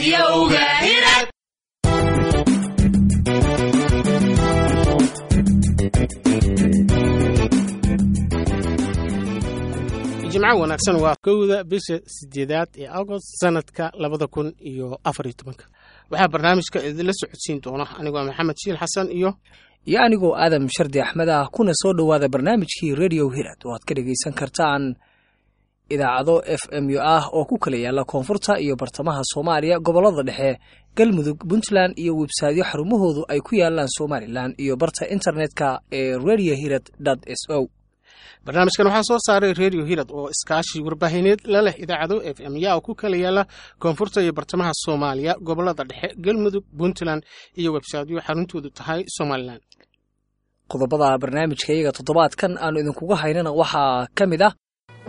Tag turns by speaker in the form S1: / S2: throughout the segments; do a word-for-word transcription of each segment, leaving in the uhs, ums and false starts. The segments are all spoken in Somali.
S1: raadiyowga hirad. jimco wanaagsan waa kowda bisha sideedaad ee August sanadka labada kun iyo afar iyo toban. waxaa barnaamijka idinla socodsiin doona anigoo Maxamed Shiil Xasan iyo
S2: iyo anigoo Aadam Shardi Axmed ah kuna soo dhawaada barnaamijkii Radio Hirad oo aad ka dhageysan kartaan idaacado F M ah oo ku kala yaala koonfurta iyo bartamaha Soomaaliya, gobolada dhexe, Galmudug, Puntland iyo website xarumahoodu ay ku yaalaan Somaliland iyo barta internetka ee radio hirad dot so.
S1: barnaamijkan waxaa soo saaray Radio Hirad oo iskaashi warbaahineed la leh idaacado F M oo ku kala yaala koonfurta iyo bartamaha Soomaaliya, gobolada dhexe, Galmudug, Puntland iyo website xaruntoodu tahay Somaliland.
S2: qodobada barnaamijka iyaga toddobaadkan aanu idinkugu haynana waxaa ka mid ah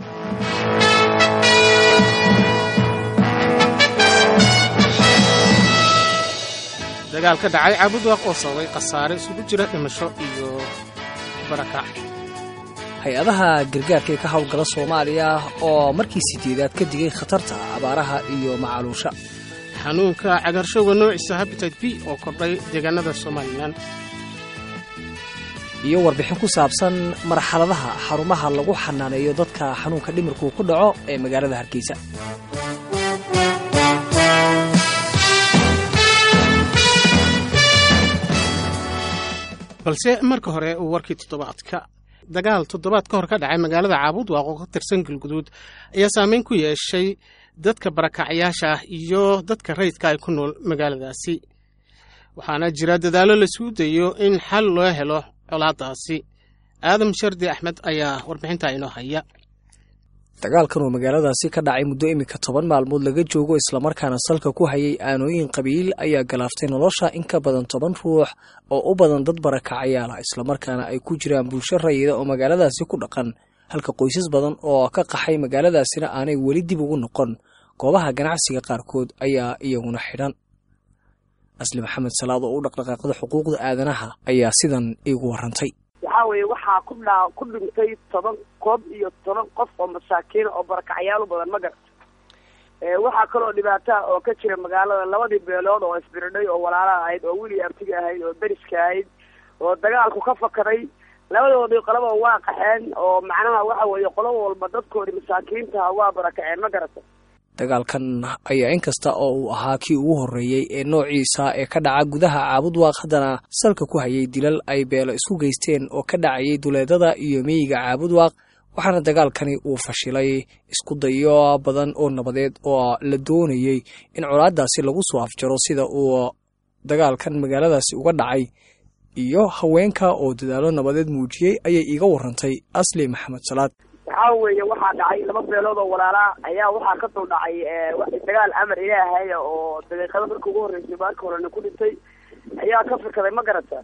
S1: dagaal ka dhacay Cabudwaaq oo sababay khasaare isugu jira dhimasho iyo barakac.
S2: hay-adaha gargaarka ee ka howlgala Soomaaliya oo markii sideedaad ka digay khatarta abaaraha iyo macaluusha.
S1: xanuunka cagaarshowga noociisa hepatitis B oo kordhay deegaanada Somaliland.
S2: iyo warbixin ku saabsan marxaladaha xarumaha lagu xanaaneeyo dadka xanuunka dhimirku ku dhaco ee magaalada Hargeysa.
S1: balse marka hore uu warkii toddobaadka dagaal toddobaad ka hor ka dhacay magaalada Cabudwaaq oo ka tirsan Galguduud ayaa saameyn ku yeeshay dadka barakacyaasha ah iyo dadka rayidka ay ku nool magaaladaasi, waxaana jira dadaalo la isku dayo in xal loo helo colaadaasi. Aadam Shardi Axmed ayaa warbixinta inoo haya.
S2: dagaalkan oo magaaladaasi ka dhacay muddo imika toban maalmood laga joogo isla markaana salka ku hayay aanooyin qabiil ayaa galaaftay nolosha in ka badan toban ruux oo u badan dad barakacyaal ah, isla markaana ay ku jiraan bulsho rayida oo magaaladaasi ku dhaqan, halka qoysas badan oo ka qaxay magaaladaasina aanay weli dib ugu noqon. goobaha ganacsiga qaarkood ayaa iyaguna xidhan. asli maxamed salaad oo u dhaqdhaqaaqda xuquuqda aadanaha ayaa sidan iigu warantay.
S3: waxaa weeye waxaa ku dhaa ku dhintay toban koob iyo toban qof oo masaakiin oo barakacyaal badan ma garata. ee waxaa kaloo dhibaato oo ka jira magaalada labadii beelood oo isbiridhay oo walaala ahayd oo wili abtiga ahayd oo dariska ahayd oo dagaalku ka fakaday, labadoodii qalaba waa qaxeen oo macnaha waxa weeye qolo walba dadkoodii masaakiinta waa barakaceen ma garata.
S2: dagaalkan ayaa inkasta oo uu ahaa kii ugu horreeyey ee noociisa ee ka dhaca gudaha Cabudwaaq haddana salka ku hayay dilal ay beelo isku geysteen oo ka dhacayay duleedada iyo miyiga Cabudwaaq, waxaana dagaalkani uu fashilay isku dayo badan oo nabadeed oo la doonayay in colaadaasi lagu soo afjaro sida uu dagaalkan magaaladaasi uga dhacay. iyo haweenka oo dadaalo nabadeed muujiyey ayay iiga warantay Asli Maxamed Salaad.
S3: waxaa weeye waxaa dhacay laba beelood oo walaala ayaa waxaa ka soo dhacay dagaal amar ilaahay oo daqiiqada markii ugu horreysay baarka horena ku dhintay ayaa ka fakaday ma garata.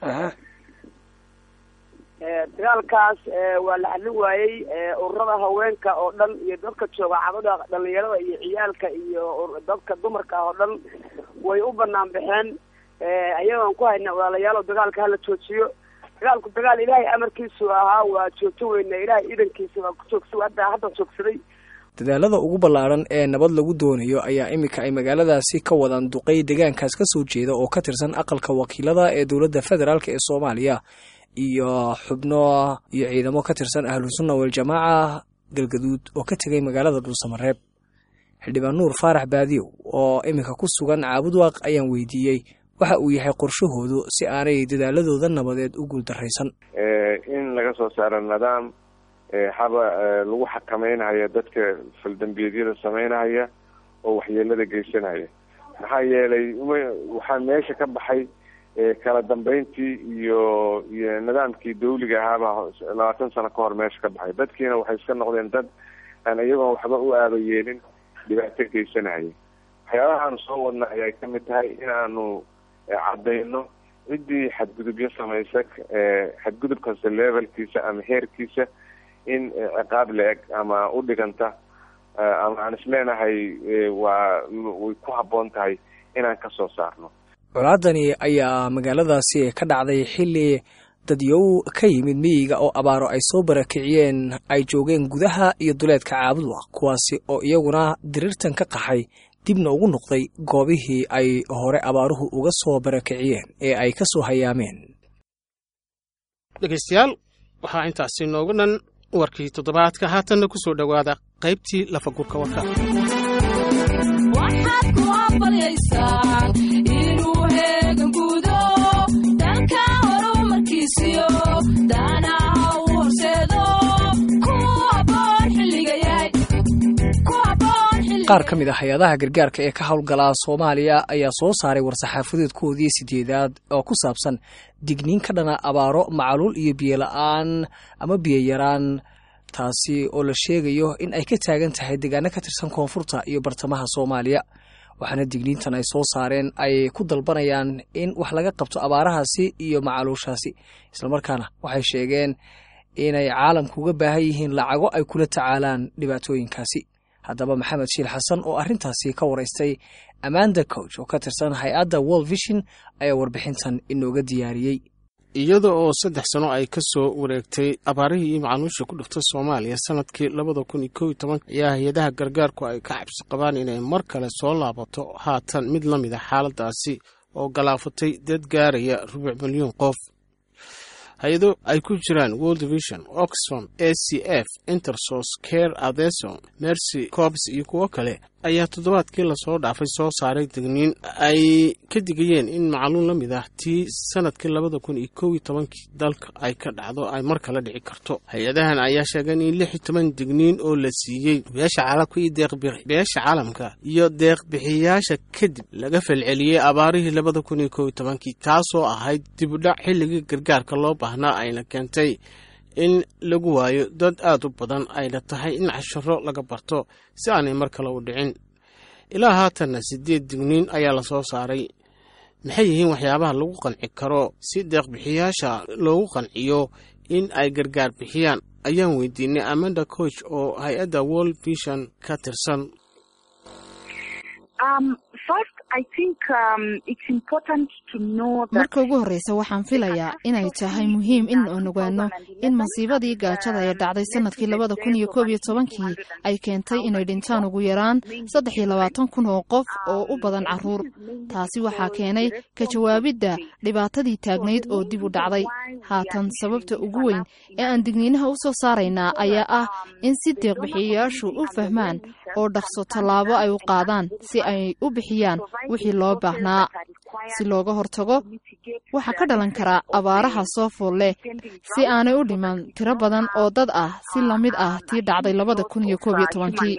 S3: dagaalkaas waa la xallin waayey. ururada haweenka oo dhan iyo dadka jooga Cabudwaaq, dhalinyarada iyo ciyaalka iyo dadka dumarka oo dhan way u banaan baxeen ayagoon ku hayna walaalayaal dagaalka hala joojiyo. dagaalku dagaal ilaahay amarkiisu ahaa, waa joogto weyna ilaahay idankiisa waa ku joogsaday hadda hadda joogsaday.
S2: dadaalada ugu ballaaran ee nabad lagu doonayo ayaa imika ay magaaladaasi ka wadaan duqey deegaankaas ka soo jeeda oo ka tirsan aqalka wakiilada ee dowladda federaalk ee Soomaaliya iyo xubno iyo ciidamo ka tirsan Ahlusunna wal Jamaaca Galgaduud oo ka tagay magaalada Dhuusamareeb. xildhibaan Nuur Faarax Baadiyo oo imika ku sugan Cabudwaaq ayaan weydiiyey waxa uu yahay qorshahoodu si aanay dadaaladooda nabadeed u guul daraysan.
S4: in laga soo saaro nidaam haba lagu xakameynaya dadka faldambiyada sameynaya oo waxyeelada geysanaya, maxaa yeelay waxaa meesha ka baxay kala dambeyntii iyo iyo nidaamkii dawliga ahaaba labaatan sano ka hor meesha ka baxay. dadkiina waxay iska noqdeen dad aan iyagoon waxba u aaba yeelin dhibaato geysanaya. waxyaabahaanu soo wadna ayay ka mid tahay in aanu caddayno ciddii xadgudubyo samaysa xadgudub kasta levelkiisa ama heerkiisa in ciqaab la-eg ama u dhiganta ama aan isleenahay waa way ku habboon tahay inaan ka soo saarno.
S2: colaadani ayaa magaaladaasi ka dhacday xilli dadyow ka yimid miyiga oo abaaro ay soo barakiciyeen ay joogeen gudaha iyo duleedka Cabudwaaq, kuwaasi oo iyaguna dirirtan ka qaxay dibna ugu noqday goobihii ay hore abaaruhu uga soo barakiciyeen ee ay ka soo hayaameen.
S1: dhegaystayaal waxaa intaasi noogu dhan warkii toddobaadka haatanna ku soo dhowaada qaybtii lafagurka warka.
S2: qaar ka mid ah hay-adaha gargaarka ee ka howlgala Soomaaliya ayaa soo saaray war-saxaafadeedkoodii sideedaad oo ku saabsan digniin ka dhana abaaro, macaluul iyo biyo la'aan ama biyo yaraan, taasi oo la sheegayo in ay ka taagan tahay deegaano ka tirsan koonfurta iyo bartamaha Soomaaliya. waxaana digniintan ay soo saareen ay ku dalbanayaan in wax laga qabto abaarahaasi iyo macaluushaasi, islamarkaana waxay sheegeen inay caalamku uga baahan yihiin lacago ay kula tacaalaan dhibaatooyinkaasi. haddaba maxamed shiil xasan oo arrintaasi ka waraystay Amanda Coach oo ka tirsan hay-adda World Vision ayaa warbixintan inooga diyaariyey.
S1: iyada oo saddex sano ay ka soo wareegtay abaarihii iyo macaluusha ku dhuftay Soomaaliya sanadkii labada kun iyo kow iyo toban ayaa hay-adaha gargaarku ay ka cabsi qabaan inay mar kale soo laabato haatan mid la mid ah xaaladaasi oo galaafatay dad gaaraya rubuc milyan qof. hay-ado ay ku jiraan World Vision, Oxfam, A C F, Intersos, Care Adeson, Mercy Corps iyo kuwo kale ayaa toddobaadkii lasoo dhaafay soo saaray digniin ay ka digayeen in macaluun la mid ah tii sanadkii labada kun iyo kow iyo tobankii dalka ay ka dhacdo ay mar kale dhici karto. hay-adahan ayaa sheegeen in lix iyo toban digniin oo la siiyey beesha caalamka iyo deeqbixiyaasha caalamka iyo deeqbixiyaasha kadib laga falceliyey abaarihii labada kun iyo kow iyo tobankii, taasoo ahayd dib u dhac xilligii gargaarka loo baahnaa ayna keentay in lagu waayo dad aad u badan, ayna tahay in casharo laga barto si aanay mar kale u dhicin. ilaa haatanna sideed digniin ayaa la soo saaray. maxay yihiin waxyaabaha lagu qanci karo si deeqbixiyaasha loogu qanciyo in ay gargaar bixiyaan ayaan weydiinay Amanda Coach oo hay-adda World Vision ka tirsan.
S5: marka ugu horreysa waxaan filayaa inay tahay muhiim in aan ogaano in masiibadii gaajada ee dhacday sanadkii labada kun iyo koob iyo tobankii ay keentay inay dhintaan ugu yaraan saddex iyo labaatan kun oo qof oo u badan carruur. taasi waxaa keenay ka jawaabidda dhibaatadii taagnayd oo dib u dhacday. haatan sababta ugu weyn ee aan digniinaha u soo saaraynaa ayaa ah in si deeqbixiyayaashu u fahmaan oo dhaqso tallaabo ay u qaadaan si ay u bixiyaan wixii loo baahnaa si looga hortago waxa ka dhalan kara abaaraha soo fool leh, si aanay u dhiman tiro badan oo dad ah si la mid ah tii dhacday labada kun iyo koob iyo tobankii.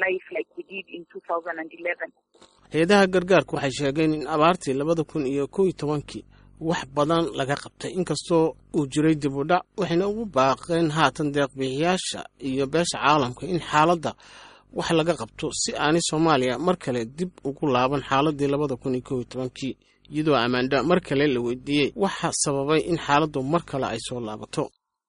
S1: hay-adaha gargaarku waxay sheegeen in abaartii labada kun iyo kow iyo tobankii wax badan laga qabtay, inkastoo uu jiray dib u dhac. waxayna ugu baaqeen haatan deeqbixiyaasha iyo beesha caalamka in xaaladda wax laga qabto si aanay Soomaaliya mar kale dib ugu laaban xaaladii labada kun iyo kow iyo tobankii, iyadoo Amanda mar kale la weydiiyey waxa sababay in xaaladdu mar kale ay soo laabato.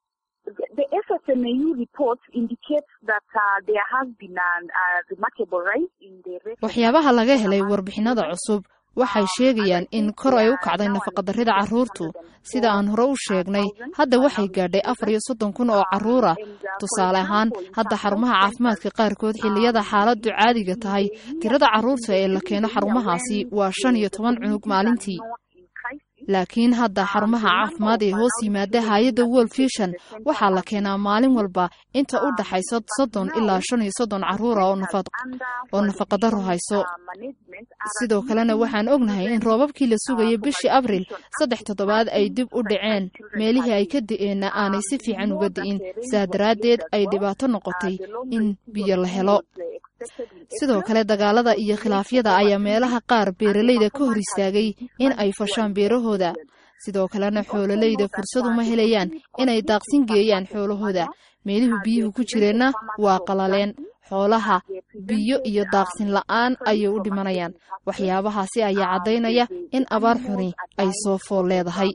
S5: waxyaabaha laga helay warbixinada cusub waxay sheegayaan in kor ay u kacday nafaqadarrida carruurtu. sida aan hore u sheegnay, hadda waxay gaadhay afar iyo soddon kun oo carruura. tusaale ahaan, hadda xarumaha caafimaadka qaarkood xilliyada xaaladdu caadiga tahay, tirada carruurta ee la keeno xarumahaasi waa shan iyo toban cunug maalintii. laakiin hadda xarumaha caafimaad ee hoos yimaada hay-adda World Vision waxaa la keenaa maalin walba inta u dhaxaysa soddon ilaa shan iyo soddon carruura oo nafaqadaro hayso. sidoo kalena waxaan ognahay in roobabkii la sugayay bishii abriil saddex toddobaad ay dib u dhaceen, meelihii ay ka di'eenna aanay si fiican uga di'in, sidaa daraaddeed ay dhibaato noqotay in biyo la helo. sidoo kale dagaalada iyo khilaafyada ayaa meelaha qaar beeralayda ka hor istaagay in ay fashaan beerahooda. sidoo kalena xoololeyda fursad uma helayaan inay daaqsin geeyaan xoolahooda. meelihii biyuhu ku jireenna waa qalaleen. xoolaha biyo iyo daaqsin la'aan ayay u dhimanayaan. waxyaabahaasi ayaa caddaynaya in abaar xuni ay soo fool leedahay.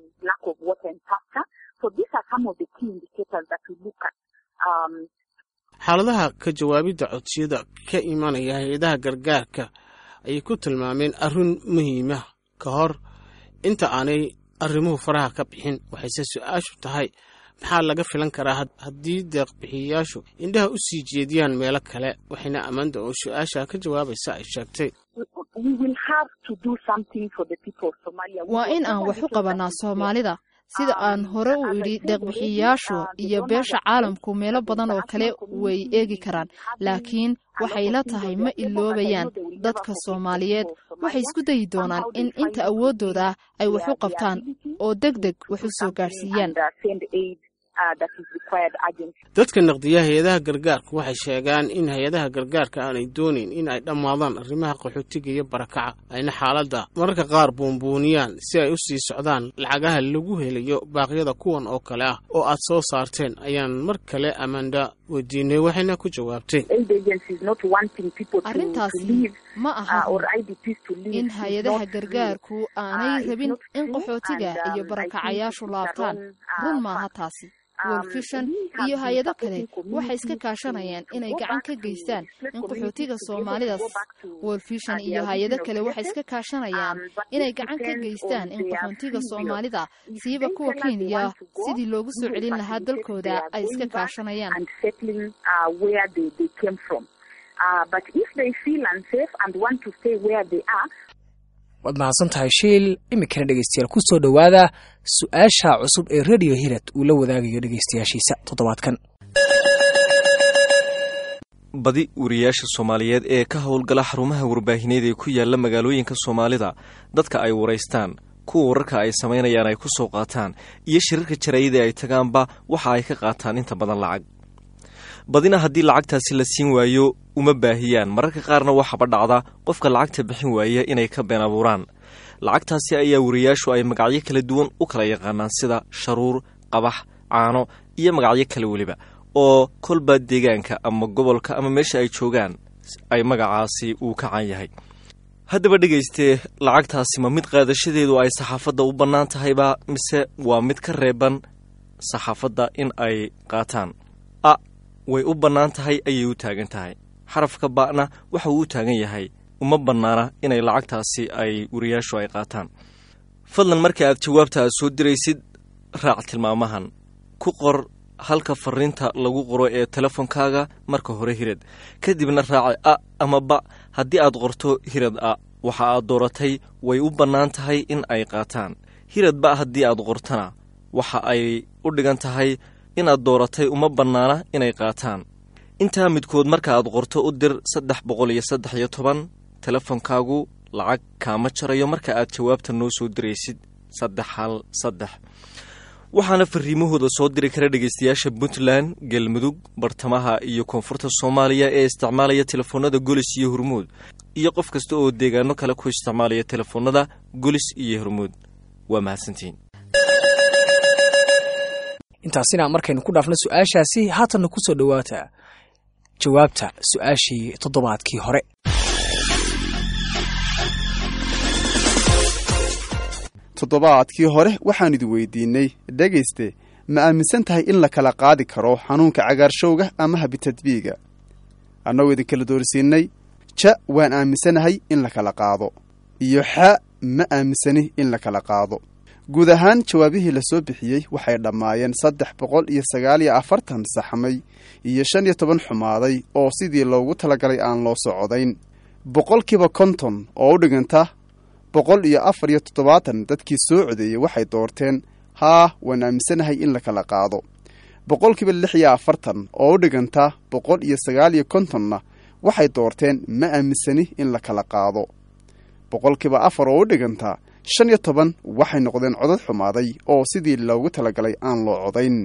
S1: xaaladaha ka jawaabidda codsiyada ka imanaya hay-adaha gargaarka ayay ku tilmaameen arrin muhiima ka hor inta aanay arrimuhu faraha ka bixin. waxayse su-aashu tahay maxaa laga filan karaa haddii deeqbixiyayaashu indhaha u sii jeediyaan meelo kale. waxayna Amanda oo su-aasha ka jawaabaysa ay sheegtay
S6: we will have to do something for the people of Somalia.
S5: waa in aan wax u qabanaa Soomaalida sida aan hore u idhi deeq-bixiyayaashu iyo beesha caalamku meelo badan oo kale way eegi karaan laakiin waxay la tahay ma iloobayaan dadka Soomaaliyeed waxay isku dayi doonaan in inta awoodooda ay wax u qabtaan oo degdeg wax u soo gaarsiiyaan
S1: dadka naqdiya hay'adaha gargaarka waxay sheegaan in hay'adaha gargaarka aanay doonin in ay dhammaadaan arrimaha qaxootiga iyo barakaca ayna xaaladda mararka qaar buunbuuniyaan si ay u sii socdaan lacagaha lagu helayo baaqyada kuwan oo kale ah oo aad soo saarteen ayaan mar kale Amanda weydiinay waxayna ku jawaabtay
S5: arrintaasi ma aha in hay'adaha gargaarku aanay rabin in qaxootiga iyo barakacayaashu laabtaan run maaha taasi World Vision iyo hay'ado kale waxay iska kaashanayaan inay gacan ka geystaan in qaxootiga Soomaalida World Vision iyo hay'ado kale waxay iska kaashanayaan inay gacan ka geystaan in qaxootiga Soomaalida siiba kuwa Kenya sidii loogu soo celin lahaa dalkooda ay iska kaashanayaan
S6: but if they feel unsafe and want to stay where they are
S2: waad mahadsan tahay shiil iminkana dhegeystayaal ku soo dhowaada su-aasha cusub ee Radio Hirad uu la wadaagayo dhegeystayaashiisa toddobaadkan
S7: badi wariyaasha Soomaaliyeed ee ka howlgala xarumaha warbaahineed ee ku yaala magaalooyinka Soomaalida dadka ay wareystaan kuwa wararka ay sameynayaan ay ku soo qaataan iyo shirarka jaraa'idada ay tagaanba waxa ay ka qaataan inta badan lacag badina haddii lacagtaasi la siin waayo uma baahiyaan mararka qaarna waxaba dhacda qofka lacagta bixin waaya inay ka been abuuraan lacagtaasi ayaa wariyaashu ay magacyo kala duwan u kala yaqaanaan sida sharuur qabax caano iyo magacyo kale weliba oo kolba deegaanka ama gobolka ama meesha ay joogaan ay magacaasi uu ka caan yahay haddaba dhegayste lacagtaasi ma mid qaadashadeedu ay saxaafadda u bannaan tahayba mise waa mid ka reeban saxaafadda in ay qaataan a way u bannaan tahay ayay u taagan tahay xarafka ba'na waxa uu u taagan yahay uma bannaana inay lacagtaasi ay wariyaashu ay qaataan fadlan marka aad jawaabta aad soo diraysid raac tilmaamahan ku qor halka fariinta lagu qoro ee telefonkaaga marka hore hirad kadibna raaci a ama ba haddii aad qorto hirad a waxa aad dooratay way u bannaan tahay in ay qaataan hirad ba haddii aad qortana waxa ay u dhigan tahay inaad dooratay uma bannaana inay qaataan intaa midkood marka aad qorto u dir saddex boqol iyo saddex iyo toban telefonkaagu lacag kaama jarayo marka aad jawaabta noo soo diraysid saddex hal saddex waxaana fariimahooda soo diri kara dhegeystayaasha Puntland, Galmudug, Bartamaha iyo Koonfurta Soomaaliya ee isticmaalaya telefoonada Golis iyo Hormuud iyo qof kasta oo deegaano kale ku isticmaalaya telefoonada Golis iyo Hormuud waa mahadsantiin
S2: intaasina markaynu ku dhaafno su-aashaasi haatanna ku soo dhowaata jawaabta su-aashii toddobaadkii hore
S8: toddobaadkii hore waxaan idin weydiinay dhegayste ma aaminsan tahay in la kala qaadi karo xanuunka cagaarshowga ama habitadbiiga annagoo idin kala doorsiinay ja waan aaminsanahay in la kala qaado iyo xa ma aaminsani in la kala qaado guud ahaan jawaabihii la soo bixiyey waxay dhammaayeen saddex boqol iyo sagaal iyo afartan saxmay iyo shan iyo toban xumaaday oo sidii loogu talagalay aan loo socodayn boqolkiiba konton oo u dhiganta boqol iyo afar iyo toddobaatan dadkii soo codeeyey waxay doorteen haa waan aaminsanahay in la kala qaado boqolkiiba lix iyo afartan oo u dhiganta boqol iyo sagaal iyo kontonna waxay doorteen ma aaminsani in la kala qaado boqolkiiba afar oo u dhiganta shan iyo toban waxay noqdeen codad xumaaday oo sidii loogu talagalay aan loo codayn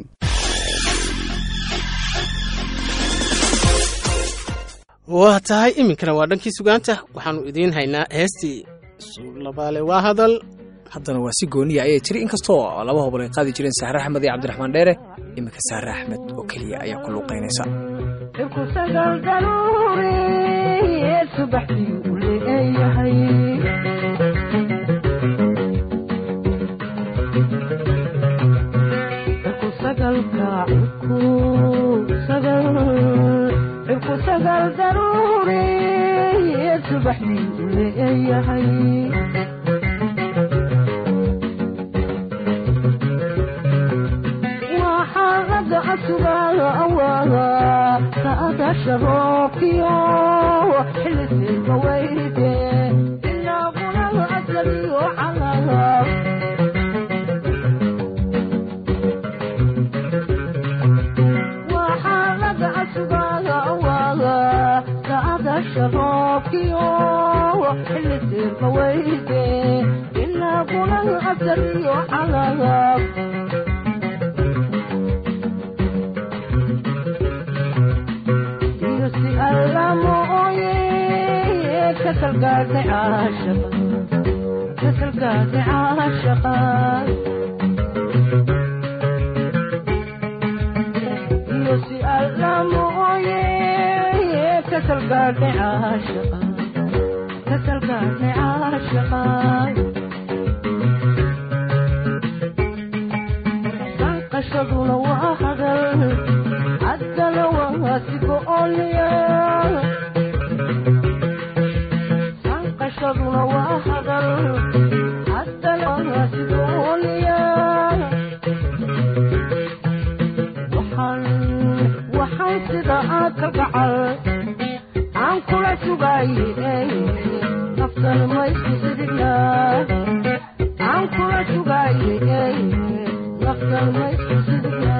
S1: waa tahay iminkana waa dhankii sugaanta waxaanu idiin haynaa heestii suulabaale waa hadal
S2: haddana waa si gooniya ayay tiri inkastoo laba hobol ay qaadi jireen Sahre Axmed iyo Cabdiraxmaan Dheere iminka Sahre Axmed oo keliya ayaa ku luuqaynaysa
S9: شروقي حلت البويدة saada sharookiyo xillisir maweyde ilaa kulan asariyo calagab iyo si alla mooye kasalgaadhay caashaqa kasalgaadhay caashaqa iyo si alla mooye kasalgaadhay caashaqa kasalgaadhay caashaqa sanqashaduna waa hadal haddana waa sigo-olya sanqashaduna waa hadal haddana waa sigo-olya waxaan waxaan sida aad ka gacal aan kula sugaaye naftan maysku sidigna aan kula sugaaye naftan maysku sidigna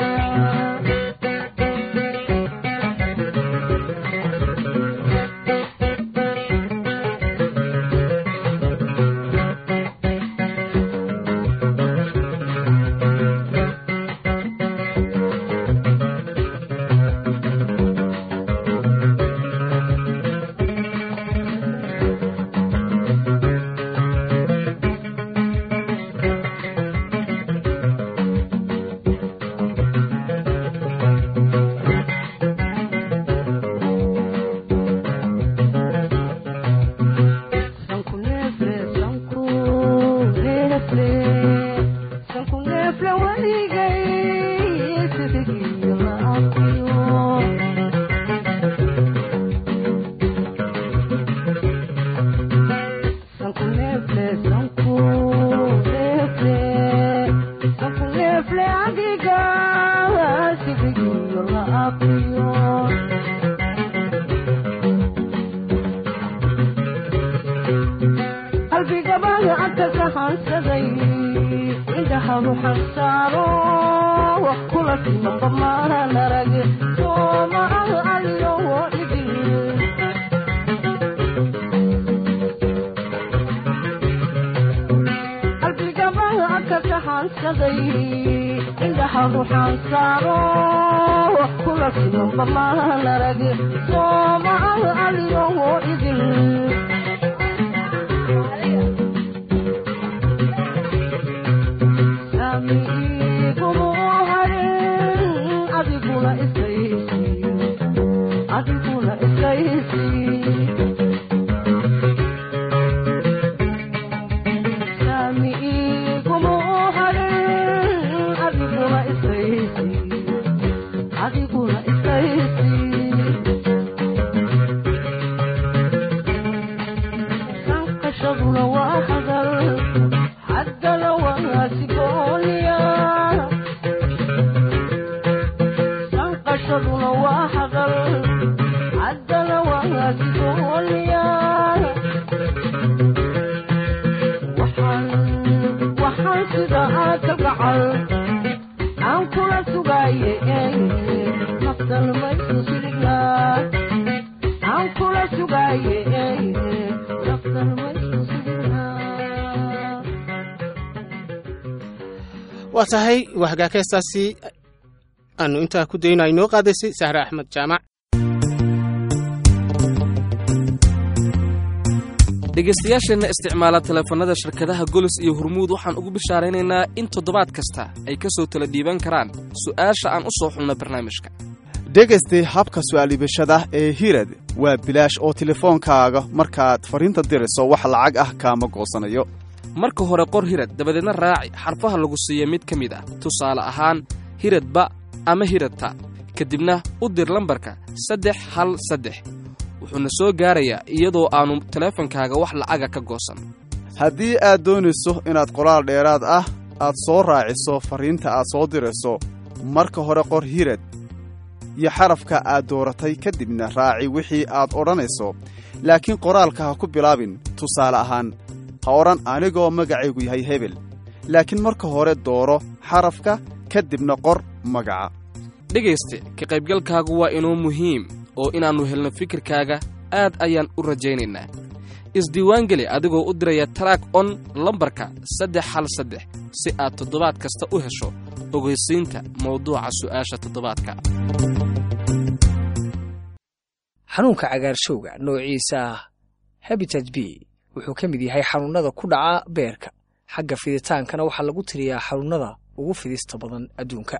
S1: waa tahay waa hagaagaystaasi aanu intaa ku dayno ay noo qaadaysay sahre axmed jaamac
S10: dhegaystayaasheenna isticmaala taleefannada shirkadaha golis iyo hormuud waxaan ugu bishaaraynaynaa in toddobaad kasta ay ka soo tala dhiiban karaan su'aasha aan u soo xulno barnaamijka
S8: dhegaystay habka su'aal-iibashada ee hirad waa bilaash oo telefoonkaaga markaad fariinta dirayso wax lacag ah kaama goosanayo
S10: marka hore qor hirad dabadeedna raaci xarfaha lagu siiya mid ka mid ah tusaale ahaan hiradba ama hiradta kadibna u dir lambarka saddex hal saddex wuxuuna soo gaarayaa iyadoo aannu teleefonkaaga wax lacaga ka goosan
S8: haddii aad doonayso inaad qoraal dheeraad ah aad soo raaciso fariinta aad soo dirayso marka hore qor hirad iyo xarafka aad dooratay kadibna raaci wixii aad odhanayso laakiin qoraalka ha ku bilaabin tusaale ahaan ha odhan anigoo magacaygu yahay hebel laakiin marka hore dooro xarafka kadibna qor magaca
S10: dhegayste ka qaybgalkaagu waa inuu muhiim oo inaannu helno fikirkaaga aad ayaan u rajaynaynaa. isdiiwaangeli adigoo u diraya taraak on lambarka saddex hal saddex si aad toddobaad kasta u hesho ogeysiinta mawduuca su'aasha toddobaadka.
S2: xanuunka cagaarshowga noociisa hepatitis B wuxuu ka mid yahay xanuunada ku dhaca beerka. xagga fiditaankana waxaa lagu tiriyaa xanuunada ugu fidista badan adduunka.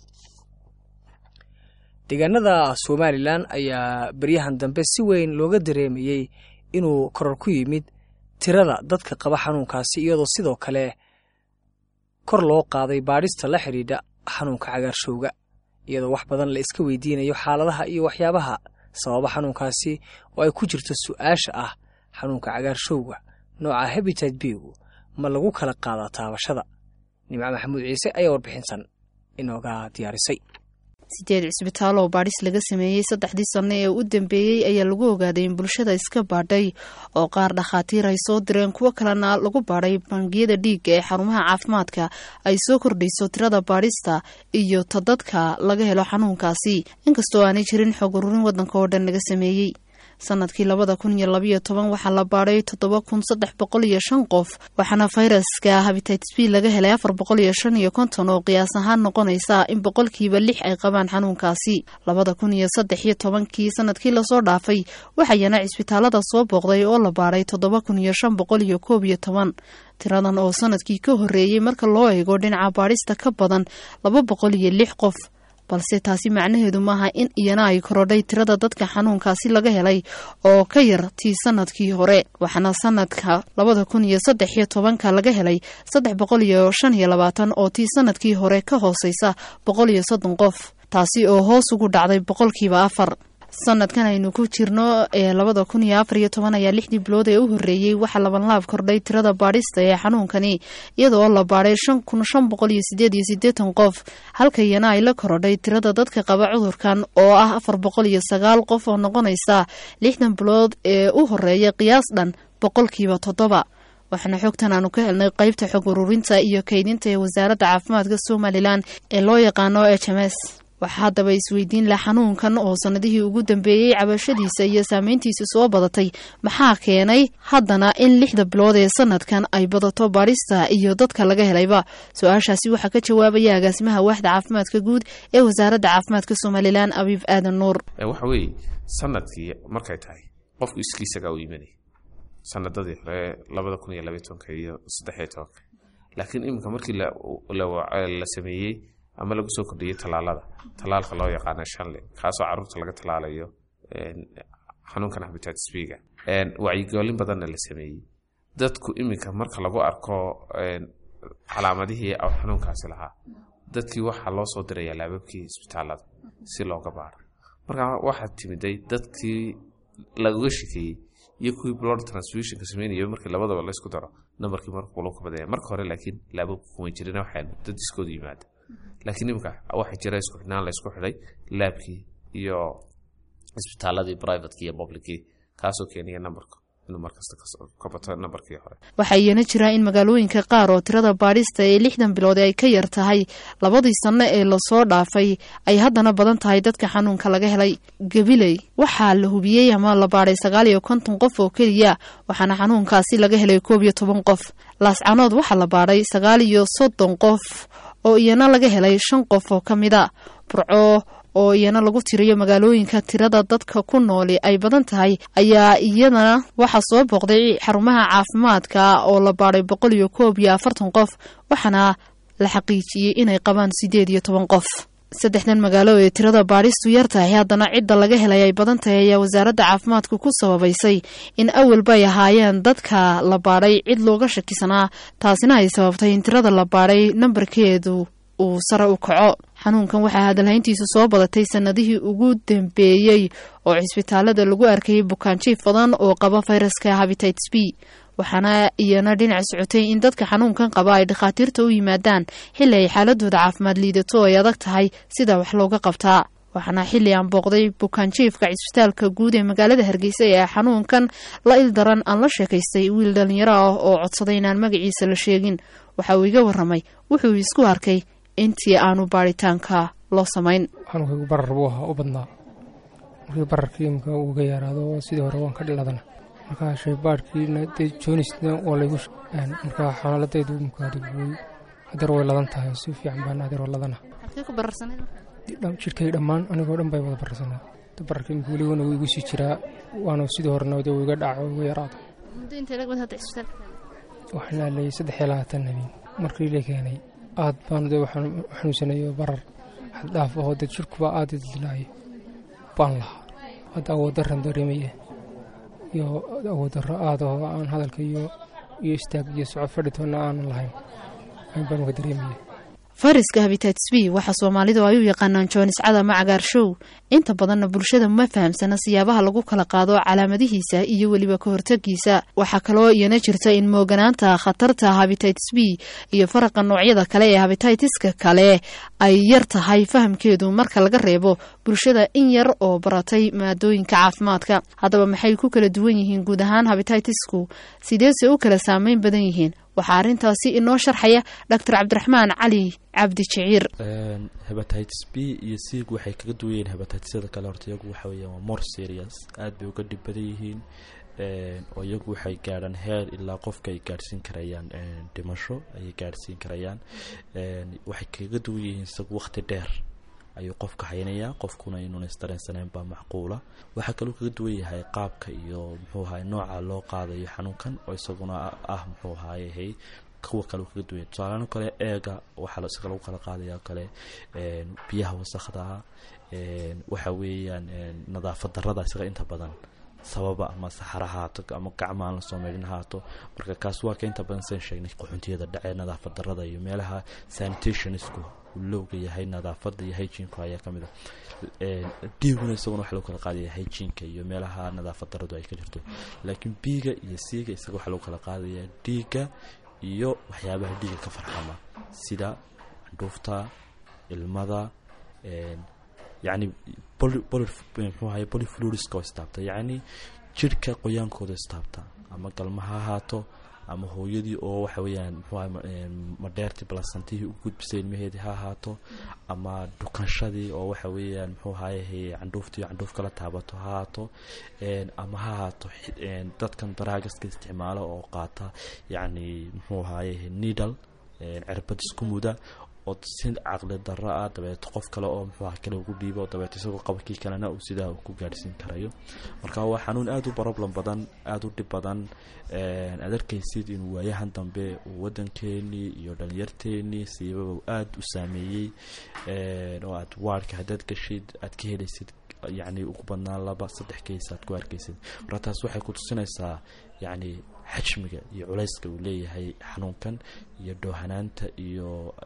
S2: deegaanada Somaliland ayaa baryahan dambe si weyn looga dareemayay inuu koror ku yimid tirada dadka qaba xanuunkaasi, iyadoo sidoo kale kor loo qaaday baadhista la xiriidha xanuunka cagaarshowga, iyadoo wax badan la iska weydiinayo xaaladaha iyo waxyaabaha sababa xanuunkaasi oo ay ku jirto su'aasha ah xanuunka cagaarshowga nooca hepatitis B ma lagu kala qaadaa taabashada. nimco maxamuud ciise ayaa warbixintan inooga diyaarisay.
S5: sideed cisbitaal oo baadhis laga sameeyey saddexdii sano ee u dambeeyey ayaa lagu ogaaday in bulshada iska baadhay oo qaar dhakhaatiir ay soo direen, kuwo kalena lagu baadhay bangiyada dhiigga ee xarumaha caafimaadka ay soo kordhayso tirada baadhista iyo ta dadka laga helo xanuunkaasi, inkastoo aanay jirin xog ururin waddanka oo dhan laga sameeyey. sanadkii labada kun iyo labiyo toban waxaa la baadhay toddoba kun saddex boqol iyo shan qof, waxaana fayraska hepatitis B laga helay afar boqol iyo shan iyo konton oo qiyaas ahaan noqonaysa in boqolkiiba lix ay qabaan xanuunkaasi. labada kun iyo saddex iyo tobankii sanadkii lasoo dhaafay waxayana cisbitaalada soo booqday oo la baadhay toddoba kun iyo shan boqol iyo koob iyo toban, tiradan oo sanadkii ka horreeyey marka loo eego dhinaca baadhista ka badan laba boqol iyo lix qof. balse taasi macnaheedu maaha in iyana ay korodhay tirada dadka xanuunkaasi laga helay oo ka yar tii sanadkii hore, waxaana sanadka labada kun iyo saddex iyo tobanka laga helay saddex boqol iyo shan iyo labaatan oo tii sanadkii hore ka hooseysa boqol iyo soddon qof, taasi oo hoos ugu dhacday boqolkiiba afar. sanadkan aynu ku jirno ee labada kun iyo afar iyo toban ayaa lixdii bilood ee u horreeyey waxaa labanlaab kordhay tirada baadhista ee xanuunkani, iyadoo la baadhay shan kun shan boqol iyo sideed iyo siddeetan qof, halka iyana ay la korodhay tirada dadka qaba cudurkan oo ah afar boqol iyo sagaal qof oo noqonaysa lixdan bilood ee u horreeya qiyaas dhan boqolkiiba toddoba. waxaana xogtan aanu ka helnay qaybta xog ururinta iyo kaydinta ee wasaaradda caafimaadka Somaliland ee loo yaqaano H M S. waxaa haddaba isweydiin la xanuunkan oo sanadihii ugu dambeeyey cabashadiisa iyo saameyntiisa soo badatay maxaa keenay haddana in lixda bilood ee sanadkan ay badato baadhista iyo dadka laga helayba. su-aashaasi waxaa ka jawaabaya agaasimaha waaxda caafimaadka guud ee wasaaradda caafimaadka Somaliland Abiib Aadan Nuur.
S11: waxa weeye sanadkii markay tahay qofku iskiisaga u yimanay sanadadii hore labada kun iyo labiyo tobanka iyo saddex iyo tobanka, laakiin iminka markii la la sameeyey ama lagu soo kordhiyay talaalada talaalka loo yaqaano shanle kaasoo caruurta laga talaalayo xanuunkan hepatitis B-ga, wacyigelin badanna la sameeyey. dadku iminka marka lagu arko calaamadihii xanuunkaasi lahaa, dadkii waxaa loo soo diraya laababkii isbitaalada si looga baaro. marka waxaa timiday dadkii laga shaqeeyey iyo kuwii blood transfusionka sameynayay markii labadaba la isku daro nambarkii markuu loo kabadaya marka hore, laakiin laababku kuma jirin waxay dad iskooda yimaada. laakiin imika waxa jira isku xidhnaan la isku xidhay laabkii iyo isbitaaladii privatekii iyo publickii, kaasoo keenaya nambarka inuu markasta ka bato nambarkii hore.
S5: waxaa iyana jira in magaalooyinka qaar oo tirada baadhista ee lixdan bilood ay ka yar tahay labadii sano ee lasoo dhaafay ay haddana badan tahay dadka xanuunka laga helay. gabiley waxaa la hubiyey ama la baadhay sagaal iyo konton qof oo keliya, waxaana xanuunkaasi laga helay koob iyo toban qof. laascanood waxaa la baadhay sagaal iyo soddon qof oo iyana laga helay shan qof oo ka mid a. burco oo iyana lagu tiriyo magaalooyinka tirada dadka ku nooli ay badan tahay ayaa iyadana waxaa soo booqday xarumaha caafimaadka oo la baadhay boqol iyo koob iyo afartan qof, waxaana la xaqiijiyey inay qabaan sideed iyo toban qof. saddexdan magaalo ee tirada baadhistu yar tahay haddana cidda laga helay ay badan tahay ayaa wasaaradda caafimaadku ku sababaysay in awalba ay ahaayeen dadka la baadhay cid looga shakisanaa, taasina ay sababtay in tirada la baadhay nambarkeedu uu sare u kaco. xanuunkan waxaa hadalhayntiisu soo badatay sanadihii ugu dambeeyey oo cisbitaalada lagu arkayay bukaanjiif badan oo qaba fayraska hepatitis B, waxaana iyana dhinac socotay in dadka xanuunkan qaba ay dhakhaatiirta u yimaadaan xilli ay xaaladooda caafimaad liidato ay adag tahay sida wax looga qabtaa. waxaana xilli aan booqday bukaanjiifka cisbitaalka guud ee magaalada Hargeysa ee xanuunkan la ildaran aan la sheekaystay wiil dhalinyaro ah oo codsaday inaan magaciisa la sheegin. waxa uu iga warramay wuxuu isku arkay intii aanu baaritaanka loo samayn.
S12: xanuunka barar buu ahaa u badnaa, markii bararkii imika uga yaraado sidii hore waan ka dhiladana markaa shaybaadhkiina dee joonisna waa laygu markaa xaaladaydu imika adigwey hadeer way ladan tahay si fiican baan adeer waa ladana jidhkay dhammaan anigoo dhan bay wada bararsanaa bararkii imika weligana wuu igu sii jiraa waana sidii horena dee iga dhaco iga yaraado waxaan aalayay saddex iyo labaatan habeen markii la keenay aad baan dee waxaan xanuunsanayo barar xaddhaaf ahoo dee jirkuba aad idilaayo baan lahaa hadda awooddarran dareemaya iyo awooddarro aad ahoo aan hadalka iyo iyo istaag iyo socod fadhitoonna aanan lahayn ayn baan uga dareemaya
S5: fayraska hepatitis B waxaa Soomaalidu ay u yaqaanaan jooniscada ama cagaarshow inta badanna bulshada ma fahamsana siyaabaha lagu kala qaado calaamadihiisa iyo weliba ka hortagiisa waxaa kaloo iyana jirta in mooganaanta khatarta hepatitis B iyo faraqa noocyada kale ee hepatitiska kale ay yar tahay fahamkeedu marka laga reebo bulshada in yar oo baratay maadooyinka caafimaadka haddaba maxay ku kala duwan yihiin guud ahaan hepatitisku sideese u kala saameyn badan yihiin waxaa arrintaasi inoo sharxaya doctor cabdiraxmaan cali cabdi jiciir
S13: hepatitis B iyo C waxay kaga duwan yihiin hepatitisada kale horta iyagu waxa weeyaan waa more serious aad bay uga dhib badan yihiin oo iyagu waxay gaadhaan heer ilaa qofka ay gaadhsiin karayaan dhimasho ayay gaadhsiin karayaan waxay kaga duwan yihiin isagu waqti dheer ayuu qofka haynayaa qofkuna inuuna isdareensaneen baa macquula waxaa kaloo kaga duwan yahay qaabka iyo muxuu ahaay nooca loo qaadayo xanuunkan oo isaguna ah muxuu ahaayey kuwa kale kaga duwan tusaalahaan kale eega waxaa isaga lagu kala qaadaya kale biyaha wasakhda waxa weeyaan nadaafad darrada isaga inta badan sababa ama saxara haato ama gacmaan la soo meelin haato marka kaas waa ka inta badan san sheegnay qaxoontiyada dhacay nadaafad darrada iyo meelaha sanitationisku looga yahay nadaafada iyo hygiene-ka ayaa kamid ah dhiiguna isaguna waxa lagu kala qaadaya hygiene-ka iyo meelaha nadaafad darradu ay ka jirto laakiin biiga iyo siiga isaga waxa lagu kala qaadaya dhiiga iyo waxyaabaha dhiiga ka farxama sida candhuufta ilmada يعني بول بول محوها بولي فلوريس كوستابتا يعني جيركا qoyaankooda istaabta ama galmaha haato ama hooyadii oo waxa weeyaan muxuu madeerti balasantii u gudbisay ilmaheedii ha haato ama dukanshadii oo waxa weeyaan muxuu ahaayay candhuuftii candhuuf kala taabato ha haato een ama ha haato dadkan daraagiska isticmaalo oo qaata yani muxuu ahaayay needle een cirbad isku muda oo sin aqli darro ah dabeed qof kale oo muxuu ah kale ugu dhiibo dabeed isagoo qabkii kalena uu sidaa ku gaarsiin karayo marka waa xanuun aad u problem badan aad u dhib badan ee adarkaysid in waayahan dambe wadankeeni iyo dhalinyarteeni siibaba aad u saameeyay ee oo aad waarka hadad gashid aad ka helaysid yani ugu badnaan laba saddex keys aad ku arkaysid markaas waxay ku tusinaysaa yani xajmiga iyo culayska uu leeyahay xanuunkan iyo doohanaanta iyo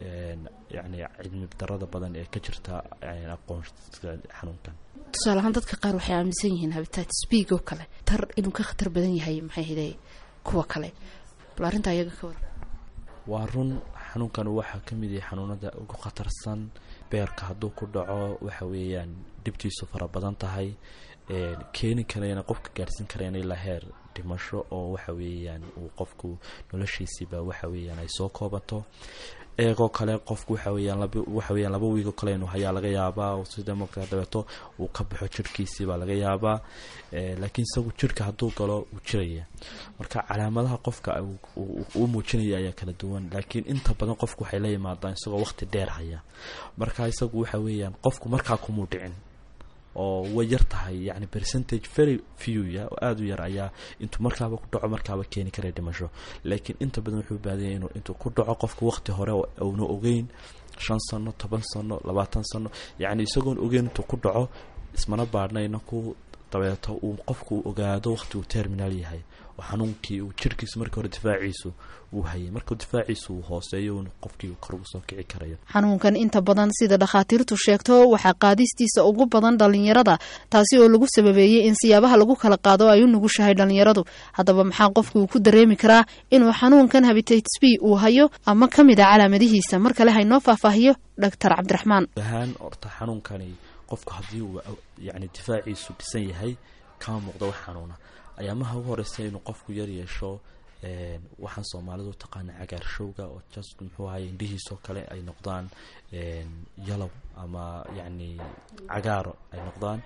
S13: yani cilmi darada badan ee ka jirta aqoonsiga xanuunkan
S14: tusaale ahaan dadka qaar waxay aaminsan yihiin hepatitis B oo kale tar inuu ka khatar badan yahay maxay hiday kuwa kale bal arrinta ayaga ka war
S13: waa run xanuunkan waxa ka mid yahay xanuunada ugu khatarsan beerka hadduu ku dhaco waxa weeyaan dhibtiisu fara badan tahay ee keeni karayna qofka gaarsiin karayna ilaa heer dhimasho oo waxa weeyaan uu qofku noloshiisa waxa weeyaan ay soo koobato eego kale qofku waxa weeyaan laba waxa weeyaan laba wiigo kale inuu hayaa laga yaabaa oo sida markaa dabeeto uu ka baxo jirkiisa baa laga yaabaa ee laakiin isagu jirka hadduu galo uu jiraya marka calaamadaha qofka uu muujinaya ayaa kala duwan laakiin inta badan qofku waxay la yimaadaan isagoo waqti dheer haya marka isagu waxa weeyaan qofku markaa ku muudicin oo way yar tahay yani percentage very few ya oo aad u yar ayaa intuu markaaba ku dhaco markaaba keeni kara dhimasho laakiin inta badan wuxuu baadiyay inuu intuu ku dhaco qofku waqti hore oo uu ogeyn shan sano toban sano labaatan sano yani isagoon ogeyn intuu ku dhaco ismana baadhnayna ku dabeeto uu qofku ogaado waqti uu terminal yahay oo xanuunkii uu jirkiisa markii hore difaaciisu uu hayay markuu difaaciisu uu hooseeyo uu qofkii kor ugu soo kici karayo
S5: xanuunkan inta badan sida dhakhaatiirtu sheegto waxa qaadistiisa ugu badan dhalinyarada taasi oo lagu sababeeyay in siyaabaha lagu kala qaado ay u nugushahay dhalinyaradu haddaba maxaa qofku uu ku dareemi karaa inuu xanuunkan hepatitis B uu hayo ama kamid ah calaamadihiisa marka la haynoo faahfaahiyo doctor cabdiraxmaan
S13: bahan orta xanuunkani qofku haddii uu yani difaaciisu dhisan yahay kama muuqdo wax xanuuna ayaamaha ugu horeysa inuu qofku yar yeesho waxaan soomaalidu taqaana cagaarshowga oo just muxuu ahay indhihiisoo kale ay noqdaan yalow ama yacni cagaaro ay noqdaan.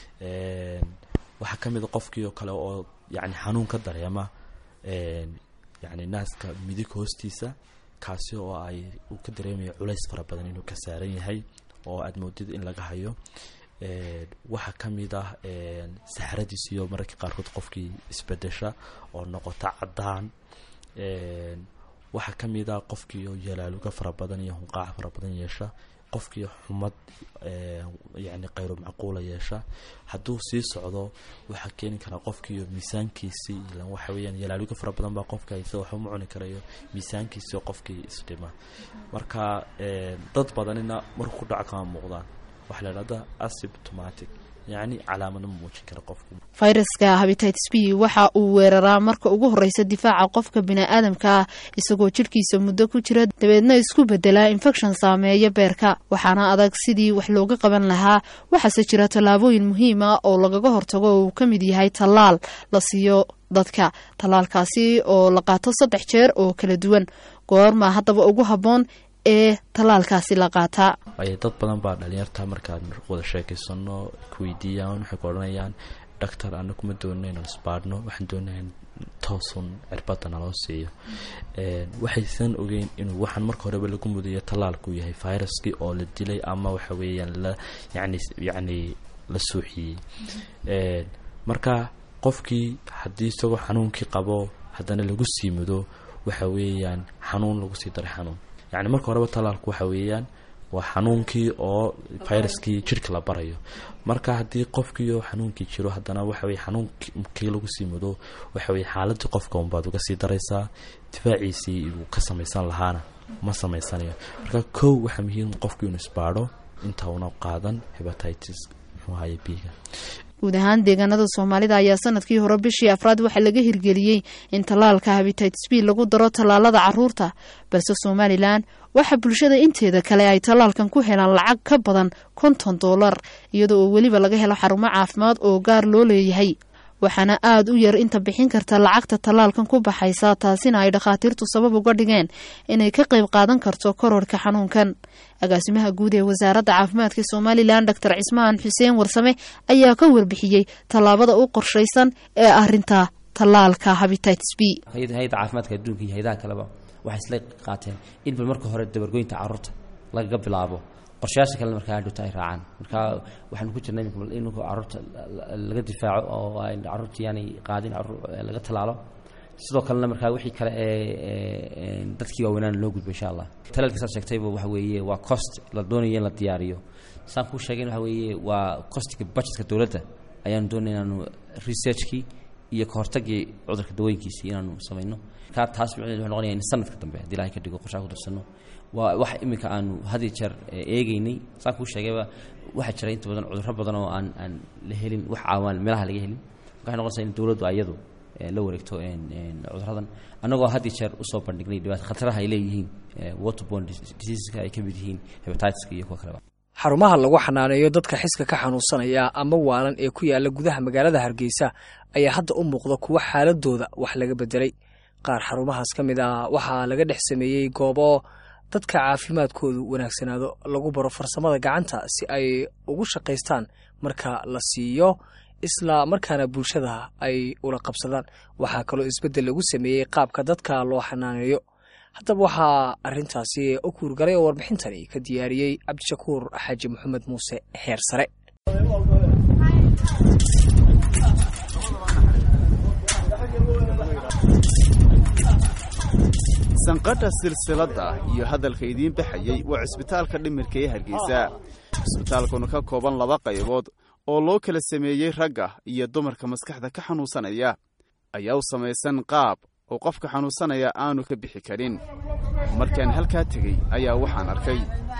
S13: waxaa ka mid a qofkii oo kale oo yacni xanuun ka dareema yacni naaska midig hoostiisa, kaasi oo ay uu ka dareemayo culays fara badan inuu ka saaran yahay oo aad moodid in laga hayo. waxaa ka mid ah saxradiis iyo mararka qaarkood qofkii isbedesha oo noqota caddaan. waxaa ka mid ah qofkii oo yalaaluga fara badan iyo hunqaaca fara badan yeesha, qofkii xumad yacni qayro macquula yeesha. hadduu sii socdo waxaa keeni karaa qofkii miisaankiisii ilan waxa weeyaan yalaaluga fara badan baa qofka haysa waxba ma cuni karayo, miisaankiisii oo qofkii isdhima. marka dad badanina markuu ku dhaco kama muuqdaan, waxa la yidhahdaa asymptomatic, yacni calaamado ma muujin kara qofku.
S5: fayraska hepatitis B waxa uu weeraraa marka ugu horeysa difaaca qofka bini'aadamka ah isagoo jidhkiisa muddo ku jira, dabeedna isku bedelaa infection saameeya beerka, waxaana adag sidii wax looga qaban lahaa. waxaase jira tallaabooyin muhiim ah oo lagaga hortago oo uu ka mid yahay tallaal la siiyo dadka. tallaalkaasi oo la qaato saddex jeer oo kala duwan. goorma haddaba ugu habboon ee tallaalkaasi la qaataa?
S13: ay dad badan baa dhalinyarta markaan wada sheekaysano kuweydiiyaan waxay ku odhanayaan doctor ana kuma doonay inaan isbaadhno, waxaan doonayaa toosun cirbada naloo siiyo. waxaysan ogeyn inuu waxaan marka horeba lagu mudayo tallaalku yahay viruskii oo la dilay ama waxa weeyaan la yacni yacni la suuxiyey. marka qofkii haddii isagoo xanuunkii qabo haddana lagu sii mudo waxa weeyaan xanuun lagu sii daray xanuun. yacni marka horeba tallaalku waxa weeyaan waa xanuunkii oo viruskii jirka la barayo. marka haddii qofkii oo xanuunkii jiro haddana waxa weye xanuunkii lagu sii mudo waxa weye xaaladii qofka unbaad uga sii daraysaa, difaaciisii uu ka samaysan lahaana ma samaysanayo. marka kow waxaa muhiim qofkii inuu isbaadho inta una qaadan hepatitis muxuu ahaye B-ga.
S5: guud ahaan deegaanada soomaalida ayaa sanadkii hore bishii afraad waxaa laga hirgeliyey in tallaalka hepatitis B lagu daro tallaalada caruurta, balse somalilan waxaa bulshada inteeda kale ay tallaalkan ku helaan lacag ka badan konton dollar, iyadoo oo weliba laga helo xarumo caafimaad oo gaar loo leeyahay. waxaana aada u yar inta bixin karta lacagta tallaalkan ku baxaysa, taasina ay dhakhaatiirtu sabab uga dhigeen inay ka qayb qaadan karto kororka xanuunkan. agaasimaha guud ee wasaaradda caafimaadka somalilan doctor cismaan xuseen warsame ayaa ka warbixiyey tallaabada u qorshaysan ee arinta tallaalka hepatitis B.
S15: hay'adda caafimaadka adduunka iyo hay'adaha kaleba waxay isla qaateen in bal marka hore dabargoynta carruurta laga bilaabo, qorshayaasha kalena markaa hadhowta ay raacaan. marka waxaanu ku jirnay in carruurta laga difaaco oo ay carruurta yaanay qaadin laga tallaalo, sidoo kalena markaa wixii kale ee dadkii waaweynaan loo gudbo insha allah. talaalka saad sheegtayba waxa weeye waa cost la doonayo in la diyaariyo. saan kuu sheegay waxa weeye waa costiga budgetka dowladda ayaanu doonay inaanu researchkii iyo ka hortagii cudurka dawooyinkiisii inaanu samayno. markaa taas wuxuu noqonayaa in sanadka dambe haddii ilaahay ka dhigo qorshaha ku darsano. waa wax iminka aanu had iyo jeer eegaynay. saan kuu sheegayba waxaa jira inta badan cudurro badan oo aan aan la helin wax caawaan meelaha laga helin. waxay noqonaysaa in dowladdu ayadu la wareegto cudurradan, annagoo had iyo jeer usoo bandhignay dhibaato khataraha ay leeyihiin waterborne diseaseska ay ka mid yihiin hepatitiska iyo kuwa kaleba.
S2: xarumaha lagu xanaaneeyo dadka xiska ka xanuunsanaya ama waalan ee ku yaala gudaha magaalada Hargeysa ayaa hadda u muuqda kuwa xaaladooda wax laga bedelay. qaar xarumahaas ka mid ah waxaa laga dhex sameeyey goobo dadka caafimaadkoodu wanaagsanaado lagu baro farsamada gacanta si ay ugu shaqaystaan marka la siiyo, isla markaana bulshada ay ula qabsadaan. waxaa kaloo isbeddel lagu sameeyey qaabka dadka loo xanaaneeyo. haddaba waxaa arintaasi u kuurgalay oo warbixintani ka diyaariyey cabdishakuur xaaji maxamed muuse xeer sare.
S8: sanqadha silsiladda iyo hadalka idiin baxayey waa cisbitaalka dhimirka ee Hargeysa. cisbitaalkuna ka kooban laba qaybood oo loo kala sameeyey ragga iyo dumarka maskaxda ka xanuunsanaya ayaa u samaysan qaab oo qofka xanuunsanaya aanu ka bixi karin. markaan halkaa tegey ayaa waxaan arkay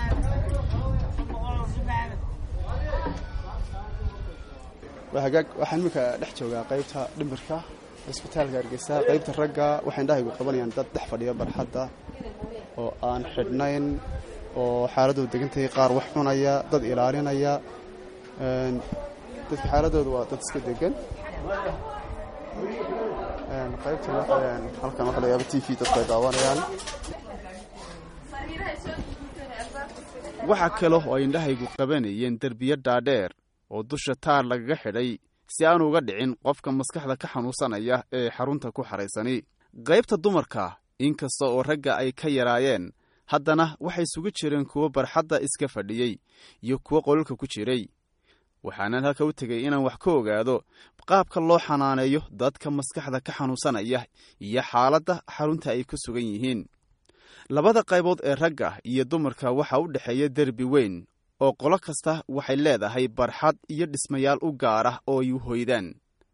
S8: waxaan imika dhex joogaa qaybta dhimirka cisbitaalka Hargeysa. qaybta ragga waxay indhahaygu qabanayaan dad dhex fadhiya barxadda oo aan xidhnayn oo xaaladoodu degantahay, qaar wax cunaya, dad ilaalinaya. dadka xaaladoodu waa dad iska degan. qaybta halkan waxa laga yaabaa T V dadku ay daawanayaan. waxa kale oo ay indhahaygu qabanayeen derbiyo dhaadheer oo dusha taar lagaga xidhay si aan uga dhicin qofka maskaxda ka xanuunsanaya ee xarunta ku xaraysani. qaybta dumarka inkasta oo ragga ay ka yaraayeen haddana waxay isugu jireen kuwo barxadda iska fadhiyey iyo kuwo qololka ku jiray. waxaanan halka u tegay inaan wax ka ogaado qaabka loo xanaaneeyo dadka maskaxda ka xanuunsanaya iyo xaaladda xarunta ay ku sugan yihiin. labada qaybood ee ragga iyo dumarka waxa u dhexeeya derbi weyn oo qolo kasta waxay leedahay barxad iyo dhismayaal u gaar ah oo ay u hoydaan.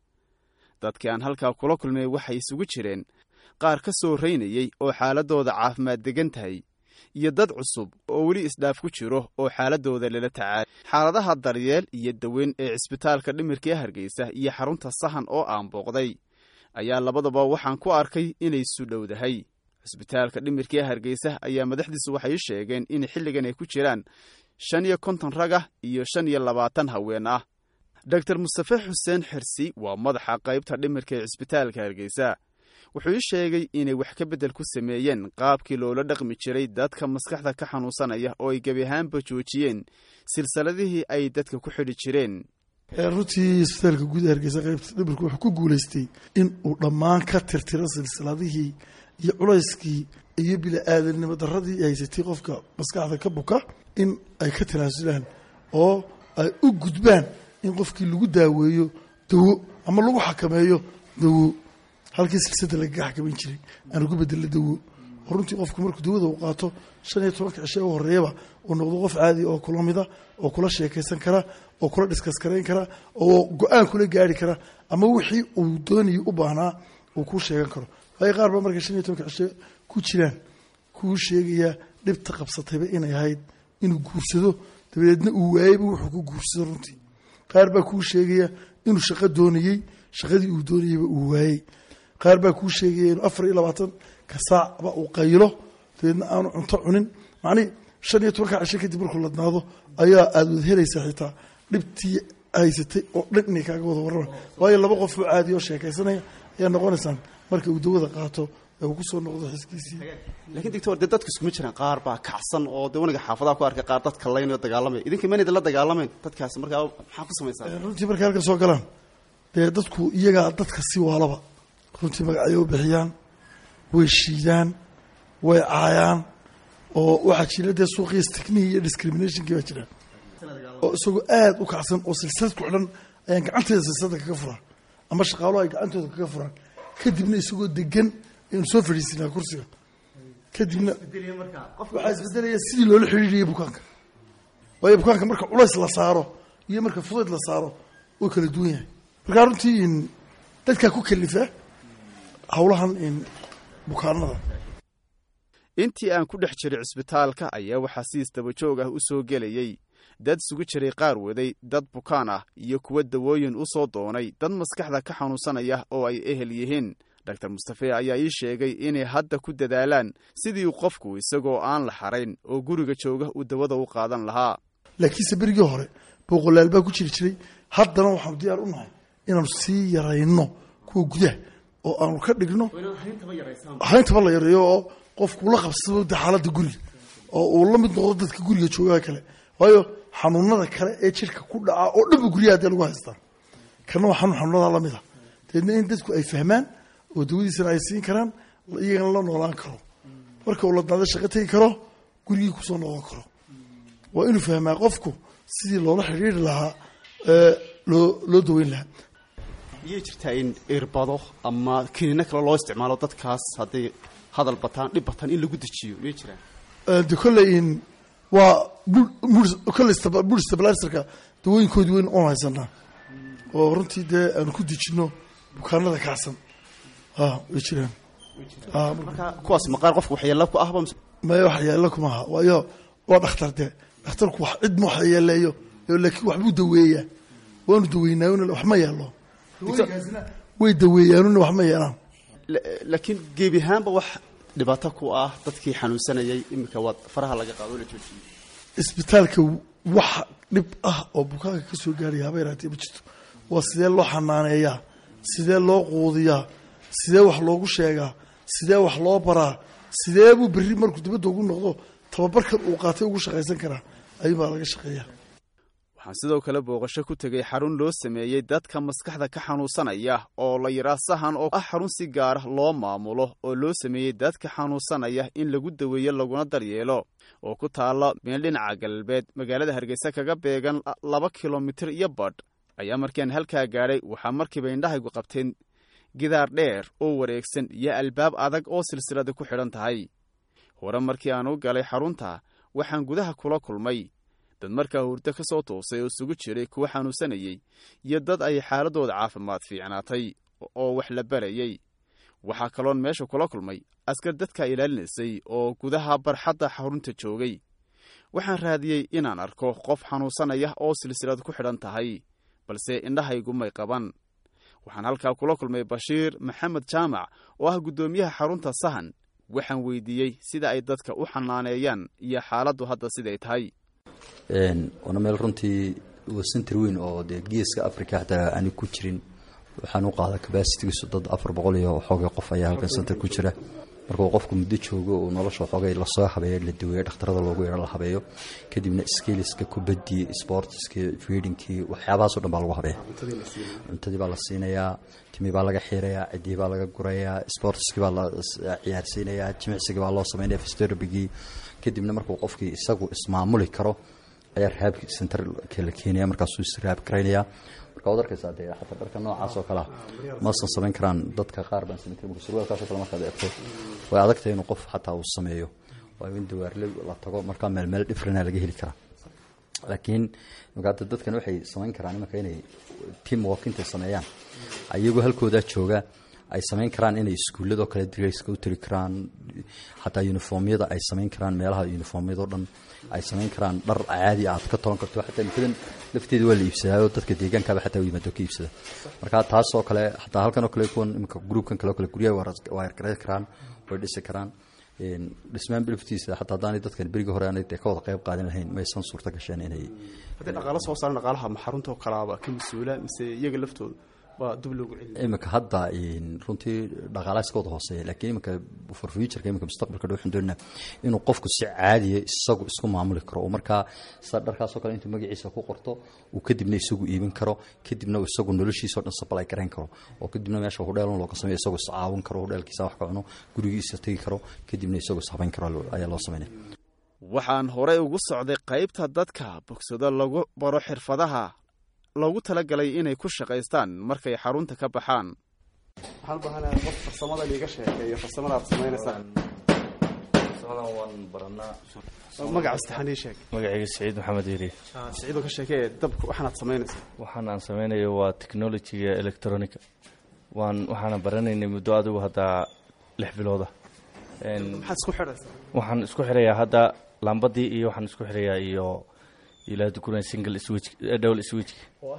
S8: dadkii aan halkaa kula kulmay waxay isugu jireen qaar ka soo raynayey oo xaaladooda caafimaad degan tahay iyo dad cusub oo weli isdhaaf ku jiro oo xaaladooda lala tacaalay. xaaladaha daryeel iyo daweyn ee cisbitaalka dhimirka ee Hargeysa iyo xarunta Sahan oo aan booqday ayaa labadaba waxaan ku arkay inay isu dhowdahay. cisbitaalka dhimirka ee Hargeysa ayaa madaxdiisu waxay sheegeen in xilligan ay ku jiraan shan iyo konton rag ah iyo shan iyo labaatan haween ah. Doctor Mustafa Xuseen Xirsi waa madaxa qaybta dhimirka ee cisbitaalka Hargeysa. wuxuu ii sheegay inay wax ka bedel ku sameeyeen qaabkii loola dhaqmi jiray dadka maskaxda ka xanuunsanaya oo ay gebi ahaanba joojiyeen silsiladihii ay dadka ku xidhi jireen.
S16: runtii isbitaalka guud ee Hargeysa qaybta dhimirka wuxuu ku guulaystay in uu dhammaan ka tirtiro silsiladihii iyo culayskii iyo bili-aadanimo darradii ay haysatay qofka maskaxda ka buka in ay ka tanaasulaan oo ay u gudbaan in qofkii lagu daaweeyo dawo ama lagu xakameeyo dawo halkii silsilada lagaga xakameyn jiray aan ugu bedelo dawo. runtii qofku markuu dawada u qaato shan iyo tobanka cisho u horreeyaba uu noqdo qof caadi oo kula mida oo kula sheekaysan kara oo kula diskas karayn kara oo go-aan kula gaari kara ama wixii uu doonayay u baahnaa uu kuu sheegan karo. waayo qaar baa markay shan iyo tobanka cisho ku jiraan kuu sheegaya dhibta qabsatayba inay ahayd inuu guursado dabadeedna uu waayeyba wuxuu ku guursado. runtii qaar baa kuu sheegaya inuu shaqo doonayey shaqadii uu doonayeyba uu waayey. qaar baa kuu sheegaya inuu afar iyo labaatan ka saacba uu qaylo dabeedna aanu cunto cunin. macnihi shan iyo tobanka cisho kadib markuu ladnaado ayaa aada wad helaysaa xitaa dhibtii haysatay oo dhan inay kaaga wada warramaan. waayo laba qof oo caadi oo sheekaysanaya ayaa noqonaysaan marka uu dawada qaato ee uu ku soo noqdo xiskiisii.
S8: laakiin doctor dad dadku iskuma jiraan qaar baa kacsan oo dawaniga xaafadaha ku arkay qaar dadka layn oo dagaalamay. idinka manida la dagaalameen dadkaas markaa maxaa ku samaysaa?
S16: runtii markay halkan soo galaan dee dadku iyagaa dadka si waalaba runtii magacyo u bixiyaan way shiidaan way caayaan oo waxaa jira dee suuqiya stignihi iyo discriminationkii baa jira oo isagoo aada u kacsan oo silsilad ku xidhan ayaan gacanteeda silsilada kaga furaan ama shaqaaluhu ay gacantooda kaga furaan kadibna isagoo degan aynu soo fadhiisinaa kursiga kadibna waxaa isbedelaya sidii loola xidhiiriyay bukaanka. waayo bukaanka marka culays la saaro iyo marka fudayd la saaro oo kala duwan yahay. markaa runtii dadkaa ku kalifa howlahan bukaanada.
S8: intii aan ku dhex jiray cisbitaalka ayaa waxaa si isdaba joog ah u soo gelayay dad isugu jiray qaar waday dad bukaan ah iyo kuwa dawooyin u soo doonay dad maskaxda ka xanuunsanaya oo ay ehel yihiin. doctor Mustafa ayaa ii sheegay inay hadda ku dadaalaan sidii uu qofku isagoo aan la xarayn oo guriga jooga uu dawada u qaadan lahaa.
S16: laakiinse berigii hore boqolaal baa ku jiri jiray. haddana waxaanu diyaar u nahay inaanu sii yarayno kuwa gudaha oo aanu ka dhigno hayntaba la yareeyo oo qofku la qabsado xaaladda guriga oo uu la mid noqdo dadka guriga joogaa kale. waayo xanuunada kale ee jirka ku dhaca oo dhanba guryaha hadee lagu haystaa kana waa xanuun xanuunada lamid a. dabeedna in dadku ay fahmaan oo dawadiisana ay siin karaan iyagana la noolaan karo marka uu ladnaado shaqo tegi karo gurigii kusoo noqon karo. waa inuu fahmaa qofku sidii loola xidhiiri lahaa loo loo daweyn lahaa.
S8: miyay jirtaa in irbado ama kiniino kale loo isticmaalo dadkaas hadday hadal bataan dhib bataan in lagu dejiyo miyay jiraan?
S16: de kolley waa kolley bur stabilizerka dawooyinkoodii weyn oon haysanaa oo runtii dee aanu ku dejino bukaanada kacsan way jiraan.
S8: marka kuwaas maqaar qofku waxyeello ku ahba
S16: maya waxyeello kumaha waayo waa dhakhtar dee dhakhtarku wax cid ma waxyeeleeyo laakiin waxbuu daweeyaa waanu daweynaa wax ma yeelo way daweeyaanuna wax ma yeelaan.
S8: laakiin gebi ahaanba wax dhibaato ku ah dadkii xanuunsanayay iminka waa faraha laga qaado la joojiyay.
S16: isbitaalka wax dhib ah oo bukaanka ka soo gaaraya haba yaraatee ma jirto. waa sidee loo xanaaneeyaa sidee loo quudiyaa sidee wax loogu sheegaa sidee wax loo baraa sidee buu berri markuu dibadda ugu noqdo tababarkan uu qaatay ugu shaqaysan karaa ayuubaa laga shaqeeyaa
S8: waxaan sidoo kale booqasho ku tegey xarun loo sameeyey dadka maskaxda ka xanuunsanaya oo la yidhaa sahan oo ah xarun si gaara loo maamulo oo loo sameeyey dadka xanuunsanaya in lagu daweeyo laguna daryeelo oo ku taalla meel dhinaca galbeed magaalada hargeysa kaga beegan laba kilomitir iyo badh ayaa markiiaan halkaa gaadhay waxaa markiiba indhahaygu qabteen gidaar dheer oo wareegsan iyo albaab adag oo silsilada ku xidhan tahay hore markii aan u galay xarunta waxaan gudaha kula kulmay dad markaa hurdo ka soo toosay oo isugu jiray kuwa xanuunsanayey iyo dad ay xaaladooda caafimaad fiicnaatay oo wax la barayey waxaa kaloon meesha kula kulmay askar dadka ilaalinaysay oo gudaha barxadda xarunta joogay waxaan raadiyey inaan arko qof xanuunsanaya oo silsilad ku xidhan tahay balse indhahaygu may qaban waxaan halkaa kula kulmay bashiir maxamed jaamac oo ah guddoomiyaha xarunta sahan waxaan weydiiyey sida ay dadka u xanaaneeyaan iyo xaaladdu hadda siday tahay
S17: waana meel runtii waa center weyn oo dee geeska africa hataa aani ku jirin waxaan u qaadaa cabacitigiisu dad afar boqol iyo xoogay qof ayaa halkan center ku jira markuu qofku muddo joogo uu nolosha xoogay lasoo habeeyo la daweeyo dhakhtarada loogu yeero la habeeyo kadibna skiliska kubadii sportska feedingkii waxyaabahaasoo dhan baa lagu habeeya cuntadii baa la siinayaa timi baa laga xiirayaa cidii baa laga gurayaa sportskii baa la ciyaarsiinayaa jimicsigii baa loo sameynaya physiotherapygii kadibna markuu qofkii isagu ismaamuli karo ayaa rehab center la keenaya markaasuu israab garaynaya marka waad arkaysaa dee xataa dharka noocaas oo kale maasan samayn karaan dadka qaar baan samayn karin surwaalkaas oo kale markaad eegto way adagtahay inuu qof xataa uu sameeyo waa in dawaarle la tago markaa meel meel dhifrina laga heli karaa laakiin markaa dadkan waxay samayn karaan imanka inay team work intay sameeyaan ayagoo halkoodaa jooga ay samayn karaan inay iskuuladoo kale dreyska u tiri karaan xataa uniformyada ay samayn karaan meelaha uniformyadoo dhan ay samayn karaan dhar caadi aad ka toban karto xataa imikadan lafteeda waa la iibsadaayo dadka deegaankaaba xataa u yimaado ka iibsada marka taas oo kale xataa halkan oo kale kuwan iminka groupkan kale oo kale guryaha waa yargaray karaan way dhisi karaan dhismaan bilaftiisa xataa haddaanay dadkan berigii hore aanay ka wada qayb qaadan lahayn maysan suurta gasheen inay
S8: haddii dhaqaalo soo saaran dhaqaalaha ma xarunta oo kalaaba ka mas-uula mise iyaga laftooda waa dib loogu celiyo
S17: iminka hadda runtii dhaqaalaha iska wada hooseeya laakiin iminka for futureka iminka mustaqbalka dhow waxaan doonaa inuu qofku si caadiya isagu isku maamuli karo oo markaa sida dharkaasoo kale intuu magaciisa ku qorto uu kadibna isagu iibin karo kadibna isagu noloshiisao dhan supply garayn karo oo kadibna meesha hudheelun looga sameeyo isagu iscaawin karo hudheelkiisa wax ka cuno gurigiisa tegi karo kadibna isagu ishabayn karo ayaa loo sameynaya
S8: waxaan horey ugu socday qaybta dadka bogsado lagu baro xirfadaha loogu talagalay inay ku shaqaystaan markay xarunta ka baxaan waxaan u baahanahay qof farsamada liiga sheekeeyo farsamada aad samaynaysaa
S13: farsamada waan baranaa
S8: magaca istaxanii sheeg
S13: magacayga Saciid Maxamed Yiri
S8: Saciid oo ka sheekay dabka waxaan aad samaynaysaa
S13: waxaan aan samaynayo waa technology-ga electronic waan waxaan baranaynay muddo adigu hadda lix bilooda een
S8: maxaad isku xiraysaa
S13: waxaan isku xirayaa hadda lambadii iyo waxaan isku xirayaa iyo ilaa dukuran single switch double switch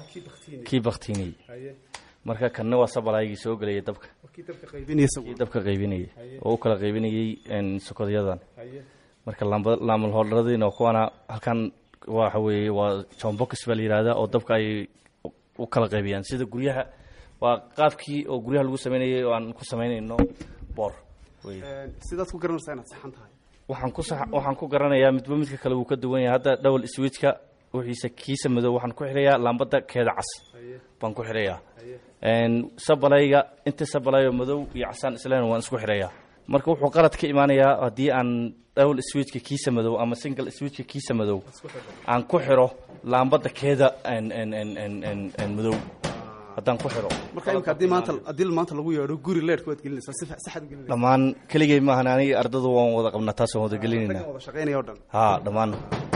S13: kii baktiinay marka kanna waa sabalaygi soo galay dabka
S8: kii dabka qaybinaysa
S13: kii dabka qaybinay oo kala qaybinayay in sokoryadan marka lamba laamal hoolradina kuwana halkan waxa weeye waa jombox bal yiraahdo oo dabka ay u kala qaybiyaan sida guryaha waa qaabkii oo guryaha lagu sameeyay oo aan ku sameynayno bor
S8: way sidaad ku garanaysaa inaad saxan tahay
S13: waxaan ku waxaan ku garanayaa midba midka kale uu ka duwan yahay hadda double switchka wixiisa kiisa madow waxaan ku xirayaa lambada keeda cas baan ku xirayaa een sabalayga inta sabalayo madow iyo casaan islaan waan isku xirayaa marka wuxuu qalad ka imaanayaa hadii aan double switchka kiisa madow ama single switchka kiisa madow aan ku xiro lambada keeda en en en en en madow haddaan ku xiro
S8: marka imka hadii maanta hadii maanta lagu yeero guri leerka waad gelinaysaa si saxad gelinaysaa
S13: dhamaan kaligay ma ahan aniga ardadu waan wada qabnaa taas oo wada gelinayna
S8: wada shaqeynaya dhan
S13: ha dhamaan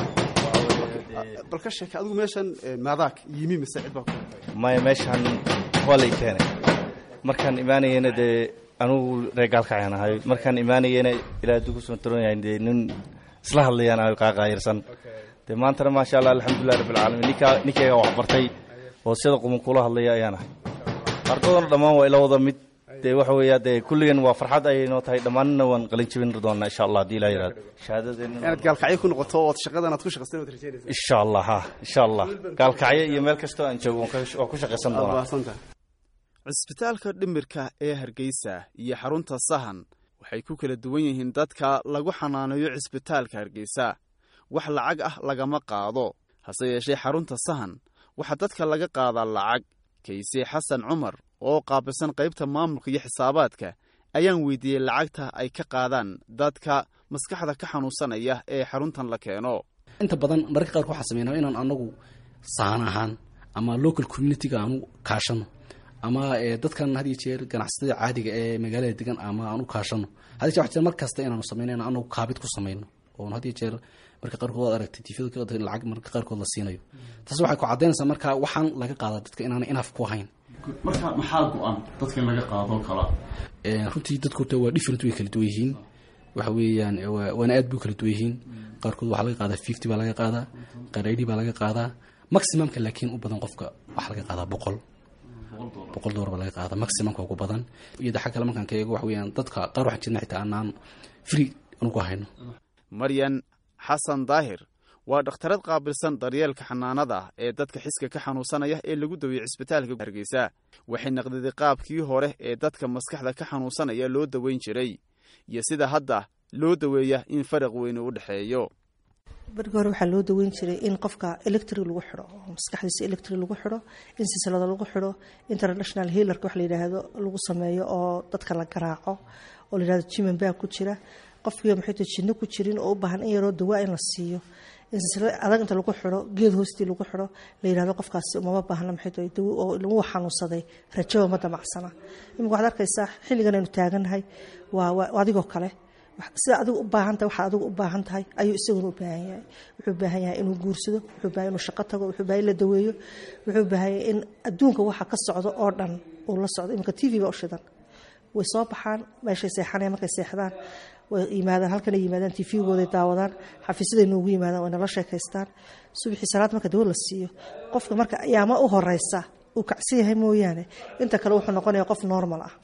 S8: balka sheekay adigu meeshan maadaak yimi mise cid baa ku
S13: ma meeshan wala keenay markaan imaanayna de anu reegaalka ayaan ahay markaan imaanayna ilaa dugu soo taroonayay nin isla hadlayaan ay qaaqaayirsan de maanta ma sha Allah alxamdulillah rabbil alamin nika nikayga wax bartay oo sida qum kula hadlaya ayaan ahay ardadana dhamaan waa ila wada mid de waxa weeyaa de kulligan waa farxad ay noo tahay dhamaanna waan qalin jibin doonaa insha Allah hadii la yiraahdo shahaadadeena
S8: inaad gaalkacyo ku noqoto oo shaqadan aad ku shaqaysan oo rajaynaysaa
S13: insha Allah ha insha Allah gaalkacyo iyo meel kasta aan joogo oo ku shaqaysan doonaa
S8: cisbitaalka dhimirka ee Hargeysa iyo xarunta Sahan waxay ku kala duwan yihiin dadka lagu xanaaneeyo cisbitaalka Hargeysa wax lacag ah lagama qaado hase yeeshee xarunta Sahan waxa dadka laga qaadaa lacag Kayse Xasan Cumar oo qaabilsan qaybta maamulka iyo xisaabaadka ayaan weydiiyay lacagta ay ka qaadaan dadka maskaxda ka xanuunsanaya ee xaruntan la keeno
S18: inta badan marka qaar waxa sameeynaa inaan anagu saan ahaan ama local community-ga aanu kaashano ama dadkan hadii jeer ganacsatada caadiga ee magaalada degan ama aanu kaashano hadii jeer mar kasta inaanu sameeyno anagu kaabid ku sameeyno oo hadii jeer marka qaar kood aragtay tifada lacag marka qaar kood la siinayo taas waxay ku cadeynaysaa marka waxaan laga qaadaa dadka inaan inaf ku hayn
S19: marka maxaa go'an dadka laga qaado kala
S18: ee runtii dadku waa different way kala duwan yihiin waxa weeyaan waana aad buu kala duwan yihiin qaar kood waxa laga qaadaa fifty baa laga qaadaa qaar eighty baa laga qaadaa maximumka laakiin u badan qofka waxa laga qaadaa boqol boqol dollar baa laga qaadaa maximumka ugu badan iyo waxa kale markaan ka eego waxa weeyaan dadka qaar waxa jirna xitaa aanan free anu ku hayno
S8: Maryan Xasan Daahir waa dhakhtarad qaabilsan daryeelka xanaanada ee dadka xiska ka xanuunsanaya ee lagu daweeyo cisbitaalka Hargeysa waxay naqdiday qaabkii hore ee dadka maskaxda ka xanuunsanaya loo daweyn jiray iyo sida hadda loo daweeyaa in faraq weyn u dhaxeeyo
S20: barka hore waxa loo daweyn jiray in qofka electric lagu xiro maskaxdiisa electric lagu xiro in silsilada lagu xiro international healer wax la yiraahdo lagu sameeyo oo dadka la garaaco oo la yiraahdo jimin baa ku jira qofkii maxay jinno ku jirin oo u baahan in yaro dawa in la siiyo in silsilada adag inta lagu xiro geed hoostii lagu xiro la yiraahdo qofkaasi uma baahna maxay tahay dawo oo lagu xanuunsaday rajo ma damacsana in waxaad arkaysaa xilligan aynu taaganahay waa adigoo kale sida adigu u baahan tahay waxa adigu u baahan tahay ayuu isaguna u baahan yahay wuxuu baahan yahay inuu guursado wuxuu baahan inuu shaqo tago wuxuu baahan la daweeyo wuxuu baahan in adduunka waxa ka socdo oo dhan uu la socdo imka T V ba u shidan way soo baxaan meeshay seexanay markay seexdaan way yimaadaan halkan ay yimaadaan T V-gooda daawadaan xafiisyada noogu yimaadaan way nala sheekaystaan subaxii salaad marka dawo la siiyo qofka marka ayaama u horeysa uu kacsi yahay mooyaane inta kale wuxuu noqonayaa qof normal ah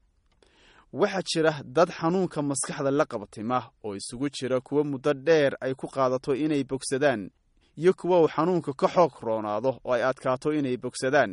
S8: waxa jira dad xanuunka maskaxda la qabatima oo isugu jira kuwa muddo dheer ay ku qaadato inay bogsadaan iyo kuwa uu xanuunka ka xoog roonaado oo ay adkaato inay bogsadaan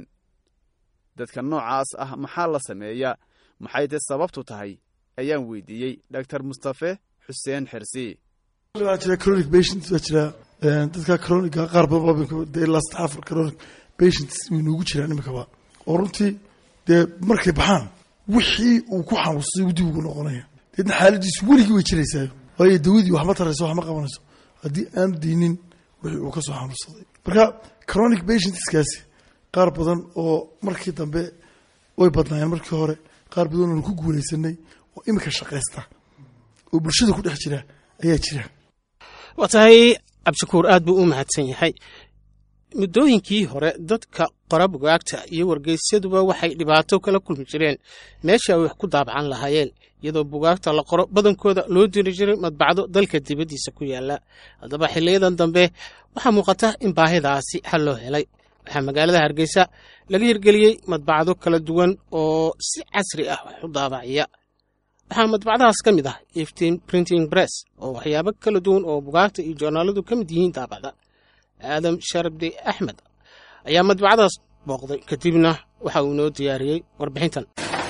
S8: dadka noocaas ah maxaa la sameeyaa maxay tahay sababtu tahay ayaan weydiiyey Dr Mustafa Xuseen Xirsi
S16: waa chronic patients waa jira dadka chronic qaar badan oo de last half chronic patients minuugu jiraan imika waa oo runtii de markay baxaan wixii uu ku xanuunsay dib ugu noqonaya dadna xaaladiisu weligii way jiraysaa waayo dawadii wax ma tarayso wax ma qabanayso haddii aan diinin wixii uu ka soo xanuunsaday marka chronic patientskaasi qaar badan oo markii dambe way badnaayeen markii hore qaar badan oo ku guuleysanay oo imika shaqeysta oo bulshada ku dhex jira ayaa jira
S1: waa tahay Abshakuur aad buu u mahadsan yahay muddooyinkii hore dadka qora bugaagta iyo wargeysaduba waxay dhibaato kala kulmi jireen meesha ay wax ku daabacan lahaayeen iyadoo bugaagta la qoro badankooda loo diri jiray madbacdo dalka dibadiisa ku yaala haddaba xiliyadan dambe waxaa muuqata in baahidaasi xal loo helay waxaa magaalada Hargeysa laga hirgeliyey madbacdo kala duwan oo si casri ah wax u daabaciya waxaa madbacdahaas ka mid ah Iftiin Printing Press oo waxyaabo kala duwan oo bugaagta iyo joornaaladu ka mid yihiin daabacda Adam Sharabdi Ahmed ayaa madbacdaas booqday kadibna waxa uu noo diyaariyey warbixintan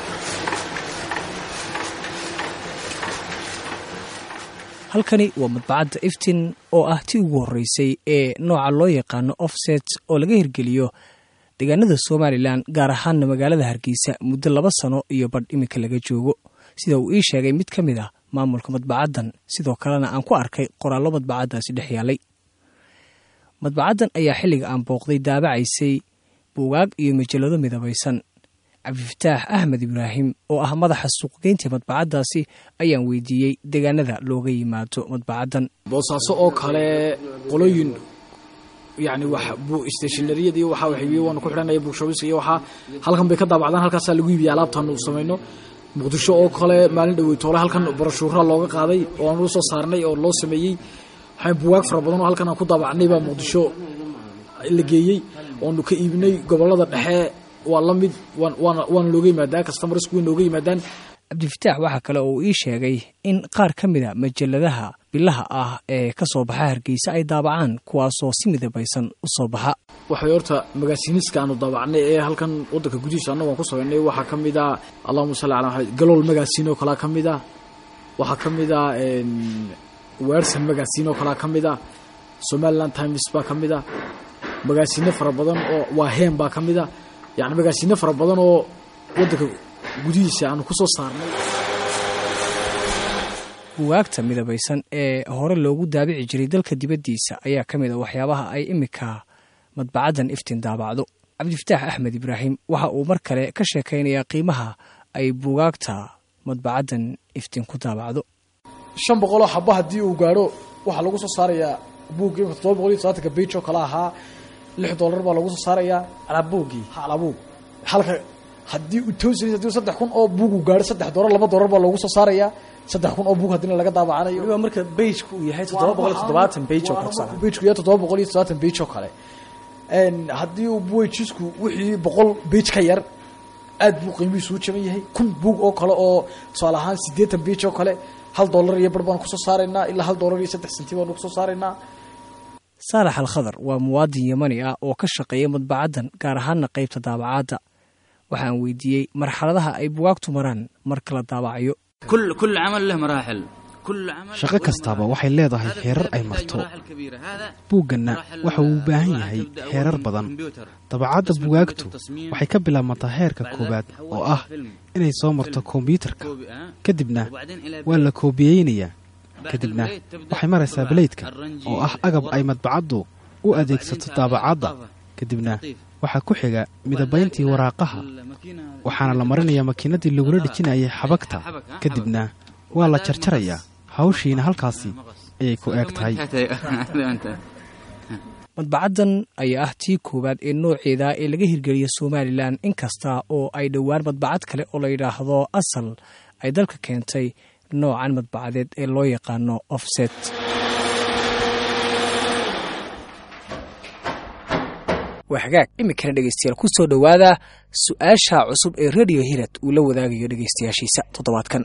S2: halkani waa madbacadda Iftiin oo ah tii ugu horeysay ee nooca loo yaqaano offset oo laga hirgeliyo deegaanada Somaliland gaar ahaan magaalada Hargeysa muddo laba sano iyo badh imika laga joogo sida uu ii sheegay mid ka mid ah maamulka madbacaddan sidoo kalena aan ku arkay qoraallo madbacaddaasi dhex yaalay madbacaddan ayaa xilliga aan booqday daabacaysay buugaag iyo majallado midabaysan cabdifataax axmed ibraahim oo ah madaxa suuqgeynta madbacaddaasi ayaan weydiiyey deegaanada looga yimaado madbacaddan
S21: boosaaso oo kale qolooyin yani wax stationariyada iyo waxa waxay waanu ku xidhanaya bookshoobis iyo waxa halkan bay ka daabacdaan halkaasaa lagu iibiyaa alaabtan uu samayno muqdisho oo kale maalin dhaweytoole halkan barashuura looga qaaday oo aan u soo saarnay oo loo sameeyey waxaan buwaag fara badan oo halkan aan ku daabacnay baa muqdisho la geeyey oonu ka iibinay gobolada dhexe waa la mid waana looga yimaadaa customers way nooga yimaadaan
S2: cabdifataax waxaa kale oo uu ii sheegay in qaar ka mida majalladaha bilaha ah ee ka soo baxa hargeysa ay daabacaan kuwaasoo si midabaysan u soo baxa
S21: waxay horta magaasiiniska aanu daabacnay ee halkan waddanka gudihiisa annagu aan ku samaynay waxaa ka mid ah allahuma salli calaa maxamed galool magaasiin oo kalea ka mid ah waxaa ka mid ah weersan magaasiin oo kalea ka mid ah somaliland times baa ka mid ah magaasiino fara badan oo waaheem baa ka mid ah yacni magaasiino fara badan oo waddanka gudihiisa aanu ku soo saarnay
S2: buwaagta midabaysan ee hore loogu daabici jiray dalka dibaddiisa ayaa ka mid a waxyaabaha ay iminka madbacaddan iftiin daabacdo cabdifataax axmed ibraahim waxa uu mar kale ka sheekaynayaa qiimaha ay buugaagta madbacaddan iftiin ku daabacdo
S21: shan boqoloo xaba haddii uu gaadho waxaa lagu soo saarayaa buuggii toddoba boqol iyo sodaatanka bage oo kale ahaa lix dollar baa lagu soo saarayaa alabuugii alabuug halka haddii uu toosin haddii saddex kun oo buug uu gaadho saddex dollar laba dollar baa loogu soo saarayaa saddex kun oo buug haddina laga daabacanayo waliba marka bage-ku uu yahay toddoba boqol iyo toddobaatan bage oo kale bage-ku yahay toddoba boqol iyo toddobaatan bage oo kale haddii uu buwejisku wixii boqol bage ka yar aad buu qiimihiisu u jaban yahay kun buug oo kale oo tusaale ahaan siddeetan bage oo kale hal dollar iyo bar baan kusoo saaraynaa ilaa hal dollar iyo saddex senti baanu kusoo saaraynaa
S2: saalax alkhadar waa muwaadin yamani ah oo ka shaqeeya madbacaddan gaar ahaanna qaybta daabacaadda waxaan weydiiyey marxaladaha ay buwaagtu maraan marka la daabacayo
S3: كل عمل له مراحل
S22: shaqo kastaaba waxay leedahay heerar ay marto buugganna waxa uu u baahan yahay heerar badan dabacadda bugaagtu waxay ka bilaabmataa heerka koowaad oo ah inay soo marto kombiyuutarka kadibna waa la koobiyeynayaa kadibna waxay maraysaa baleydka oo ah agab ay madbacaddu u adeegsato daabacadda kadibna waxaa ku xiga midabayntii waraaqaha waxaana la marinayaa makiinadii lagula dhejinayay xabagta kadibna waa la jarjarayaa hawshiina halkaasi ayay ku eeg tahay
S2: madbacaddan ayaa ah tii koowaad ee nooceeda ee laga hirgeliya somalilan inkasta oo ay dhowaan madbacad kale oo la yidhaahdo asal ay dalka keentay noocan madbacadeed ee loo yaqaano offset waa hagaag iminkana dhegeystayaal ku soo dhowaada su-aasha cusub ee radio hirad uu la wadaagayo dhegeystayaashiisa toddobaadkan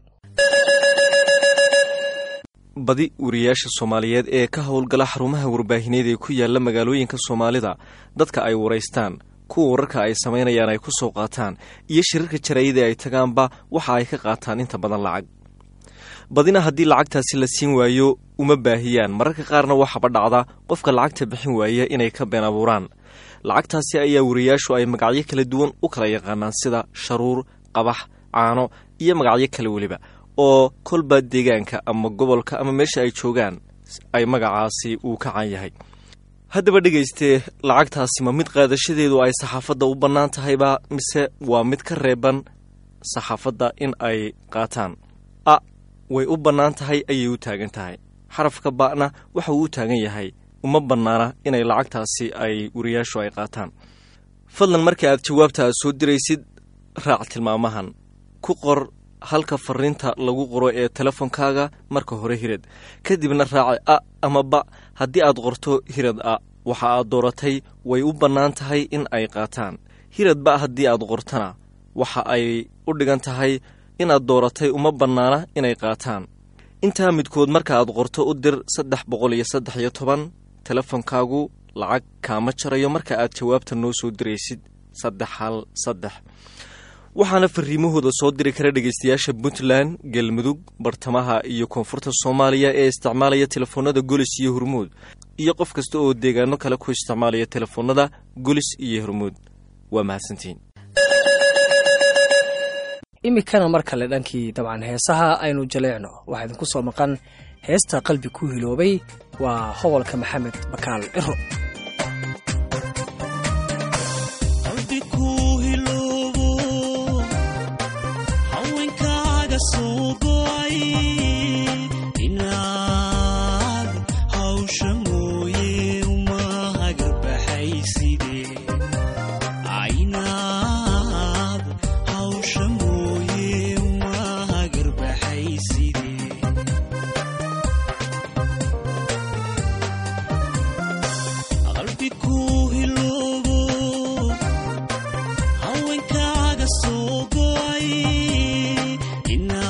S7: badi wariyaasha soomaaliyeed ee ka howlgala xarumaha warbaahineed ee ku yaala magaalooyinka soomaalida dadka ay waraystaan kuwa wararka ay samaynayaan ay ku soo qaataan iyo shirarka jaraa'ida ay tagaanba waxa ay ka qaataan inta badan lacag badina haddii lacagtaasi la siin waayo uma baahiyaan mararka qaarna waxaba dhacda qofka lacagta bixin waaya inay ka been abuuraan lacagtaasi ayaa wariyaashu ay magacyo kala duwan u kala yaqaanaan sida sharuur qabax caano iyo magacyo kale weliba oo kolba deegaanka ama gobolka ama meesha ay joogaan ay magacaasi uu ka can yahay haddaba dhegaystee lacagtaasi ma mid qaadashadeedu ay saxaafadda u bannaan tahayba mise waa mid ka reeban saxaafadda in ay qaataan a way u bannaan tahay ayay u taagan tahay xarafka ba'na waxa uu u taagan yahay uma bannaana inay lacagtaasi ay wariyaashu ay qaataan fadlan marka aad jawaabta aad soo diraysid raac tilmaamahan ku qor halka fariinta lagu qoro ee telefonkaaga marka hore hirad kadibna raaci a ama ba haddii aad qorto hirad a waxa aad dooratay way u bannaan tahay in ay qaataan hirad ba haddii aad qortana waxa ay u dhigan tahay inaad dooratay uma bannaana inay qaataan intaa midkood marka aad qorto u dir saddex boqol iyo saddex iyo toban telefonkaagu lacag kaama jarayo marka aad jawaabta noo soo diraysid saddex hal saddex waxaana fariimahooda soo diri kara dhegaystayaasha puntland galmudug bartamaha iyo koonfurta soomaaliya ee isticmaalaya telefoonada golis iyo hormuud iyo qof kasta oo deegaano kale ku isticmaalaya telefoonada golis iyo hormuud waa mahadsantiin
S2: iminkana mar kale dhankii dabcan heesaha aynu jaleecno waxaa idinku soo maqan heesta qalbi ku hiloobay waa hobolka maxamed bakaal ciro
S23: Ina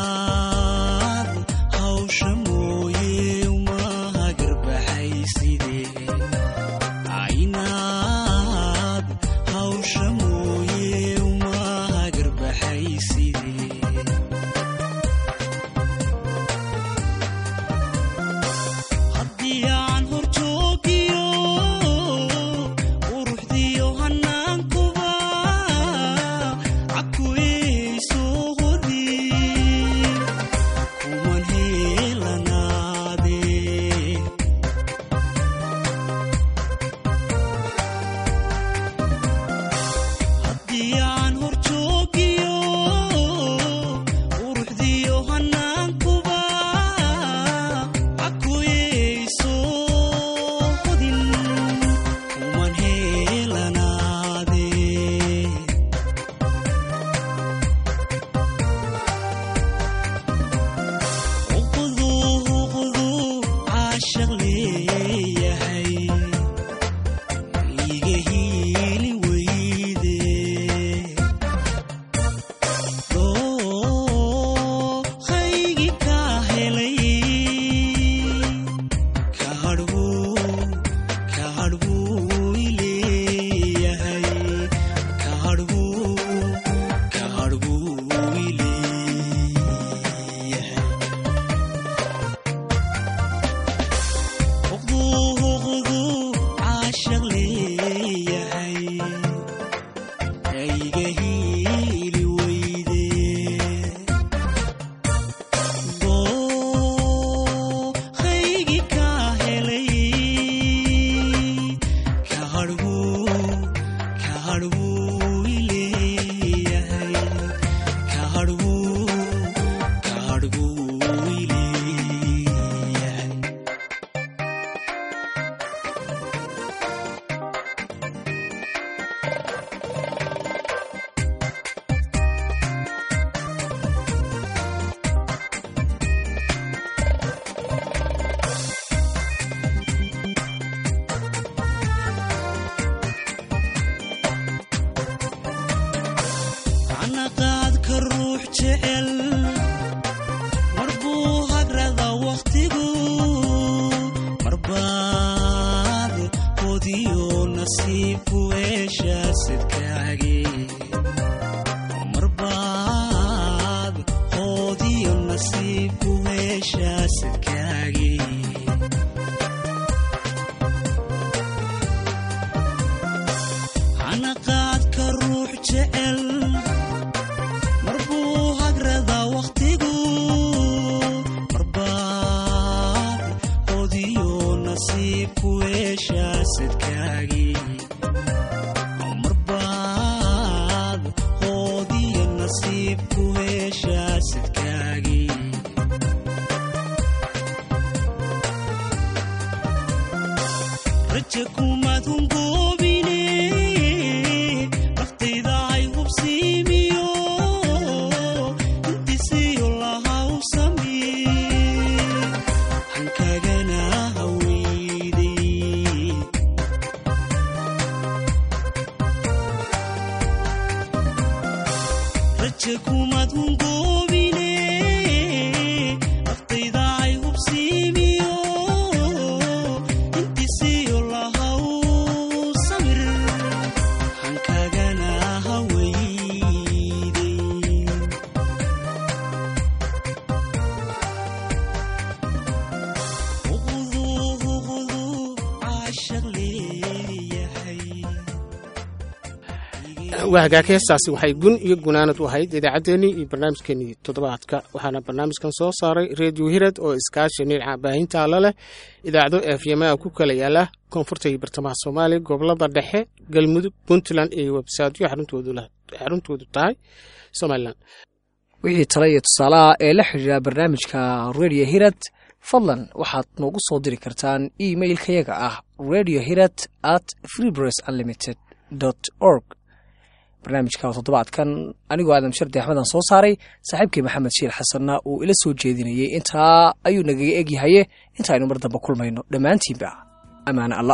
S1: wahagaag heestaasi waxay gun iyo gunaanad u ahayd idaacaddeenii iyo barnaamijkeenii toddobaadka waxaana barnaamijkan soo saaray reediyo hirad oo iskaashi dhinaca baahinta alla leh idaacado efyama ku kala yaala koonfurta iyo bartamaha soomaaliya gobolada dhexe galmudug puntland iyo websaydyo xaruntoodu tahay somalilan
S2: wixii tala iyo tusaalaha ee la xidhiira barnaamijka reediyo hirad fadlan waxaad noogu soo diri kartaan emailkayaga ah radio hirad at freepress unlimited dot org barnaamijka toddobaadkan anigoo aadam shardi axmedan soo saaray saaxiibkii maxamed shiil xasanna uu ila soo jeedinayay intaa ayuu nagaga egyahaye intaaynu mar dambe kulmayno dhammaantiinba ammaane alla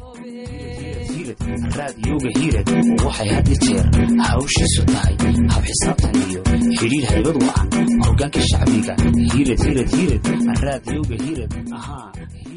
S4: raadiyoga hiirad waxay had i jeer hawshiisu tahay hab xisaabtan iyo xidhiir haybad wacan hoggaanka shacbiga hiirad hiirad hiirad raadiyoga hiirad ahaa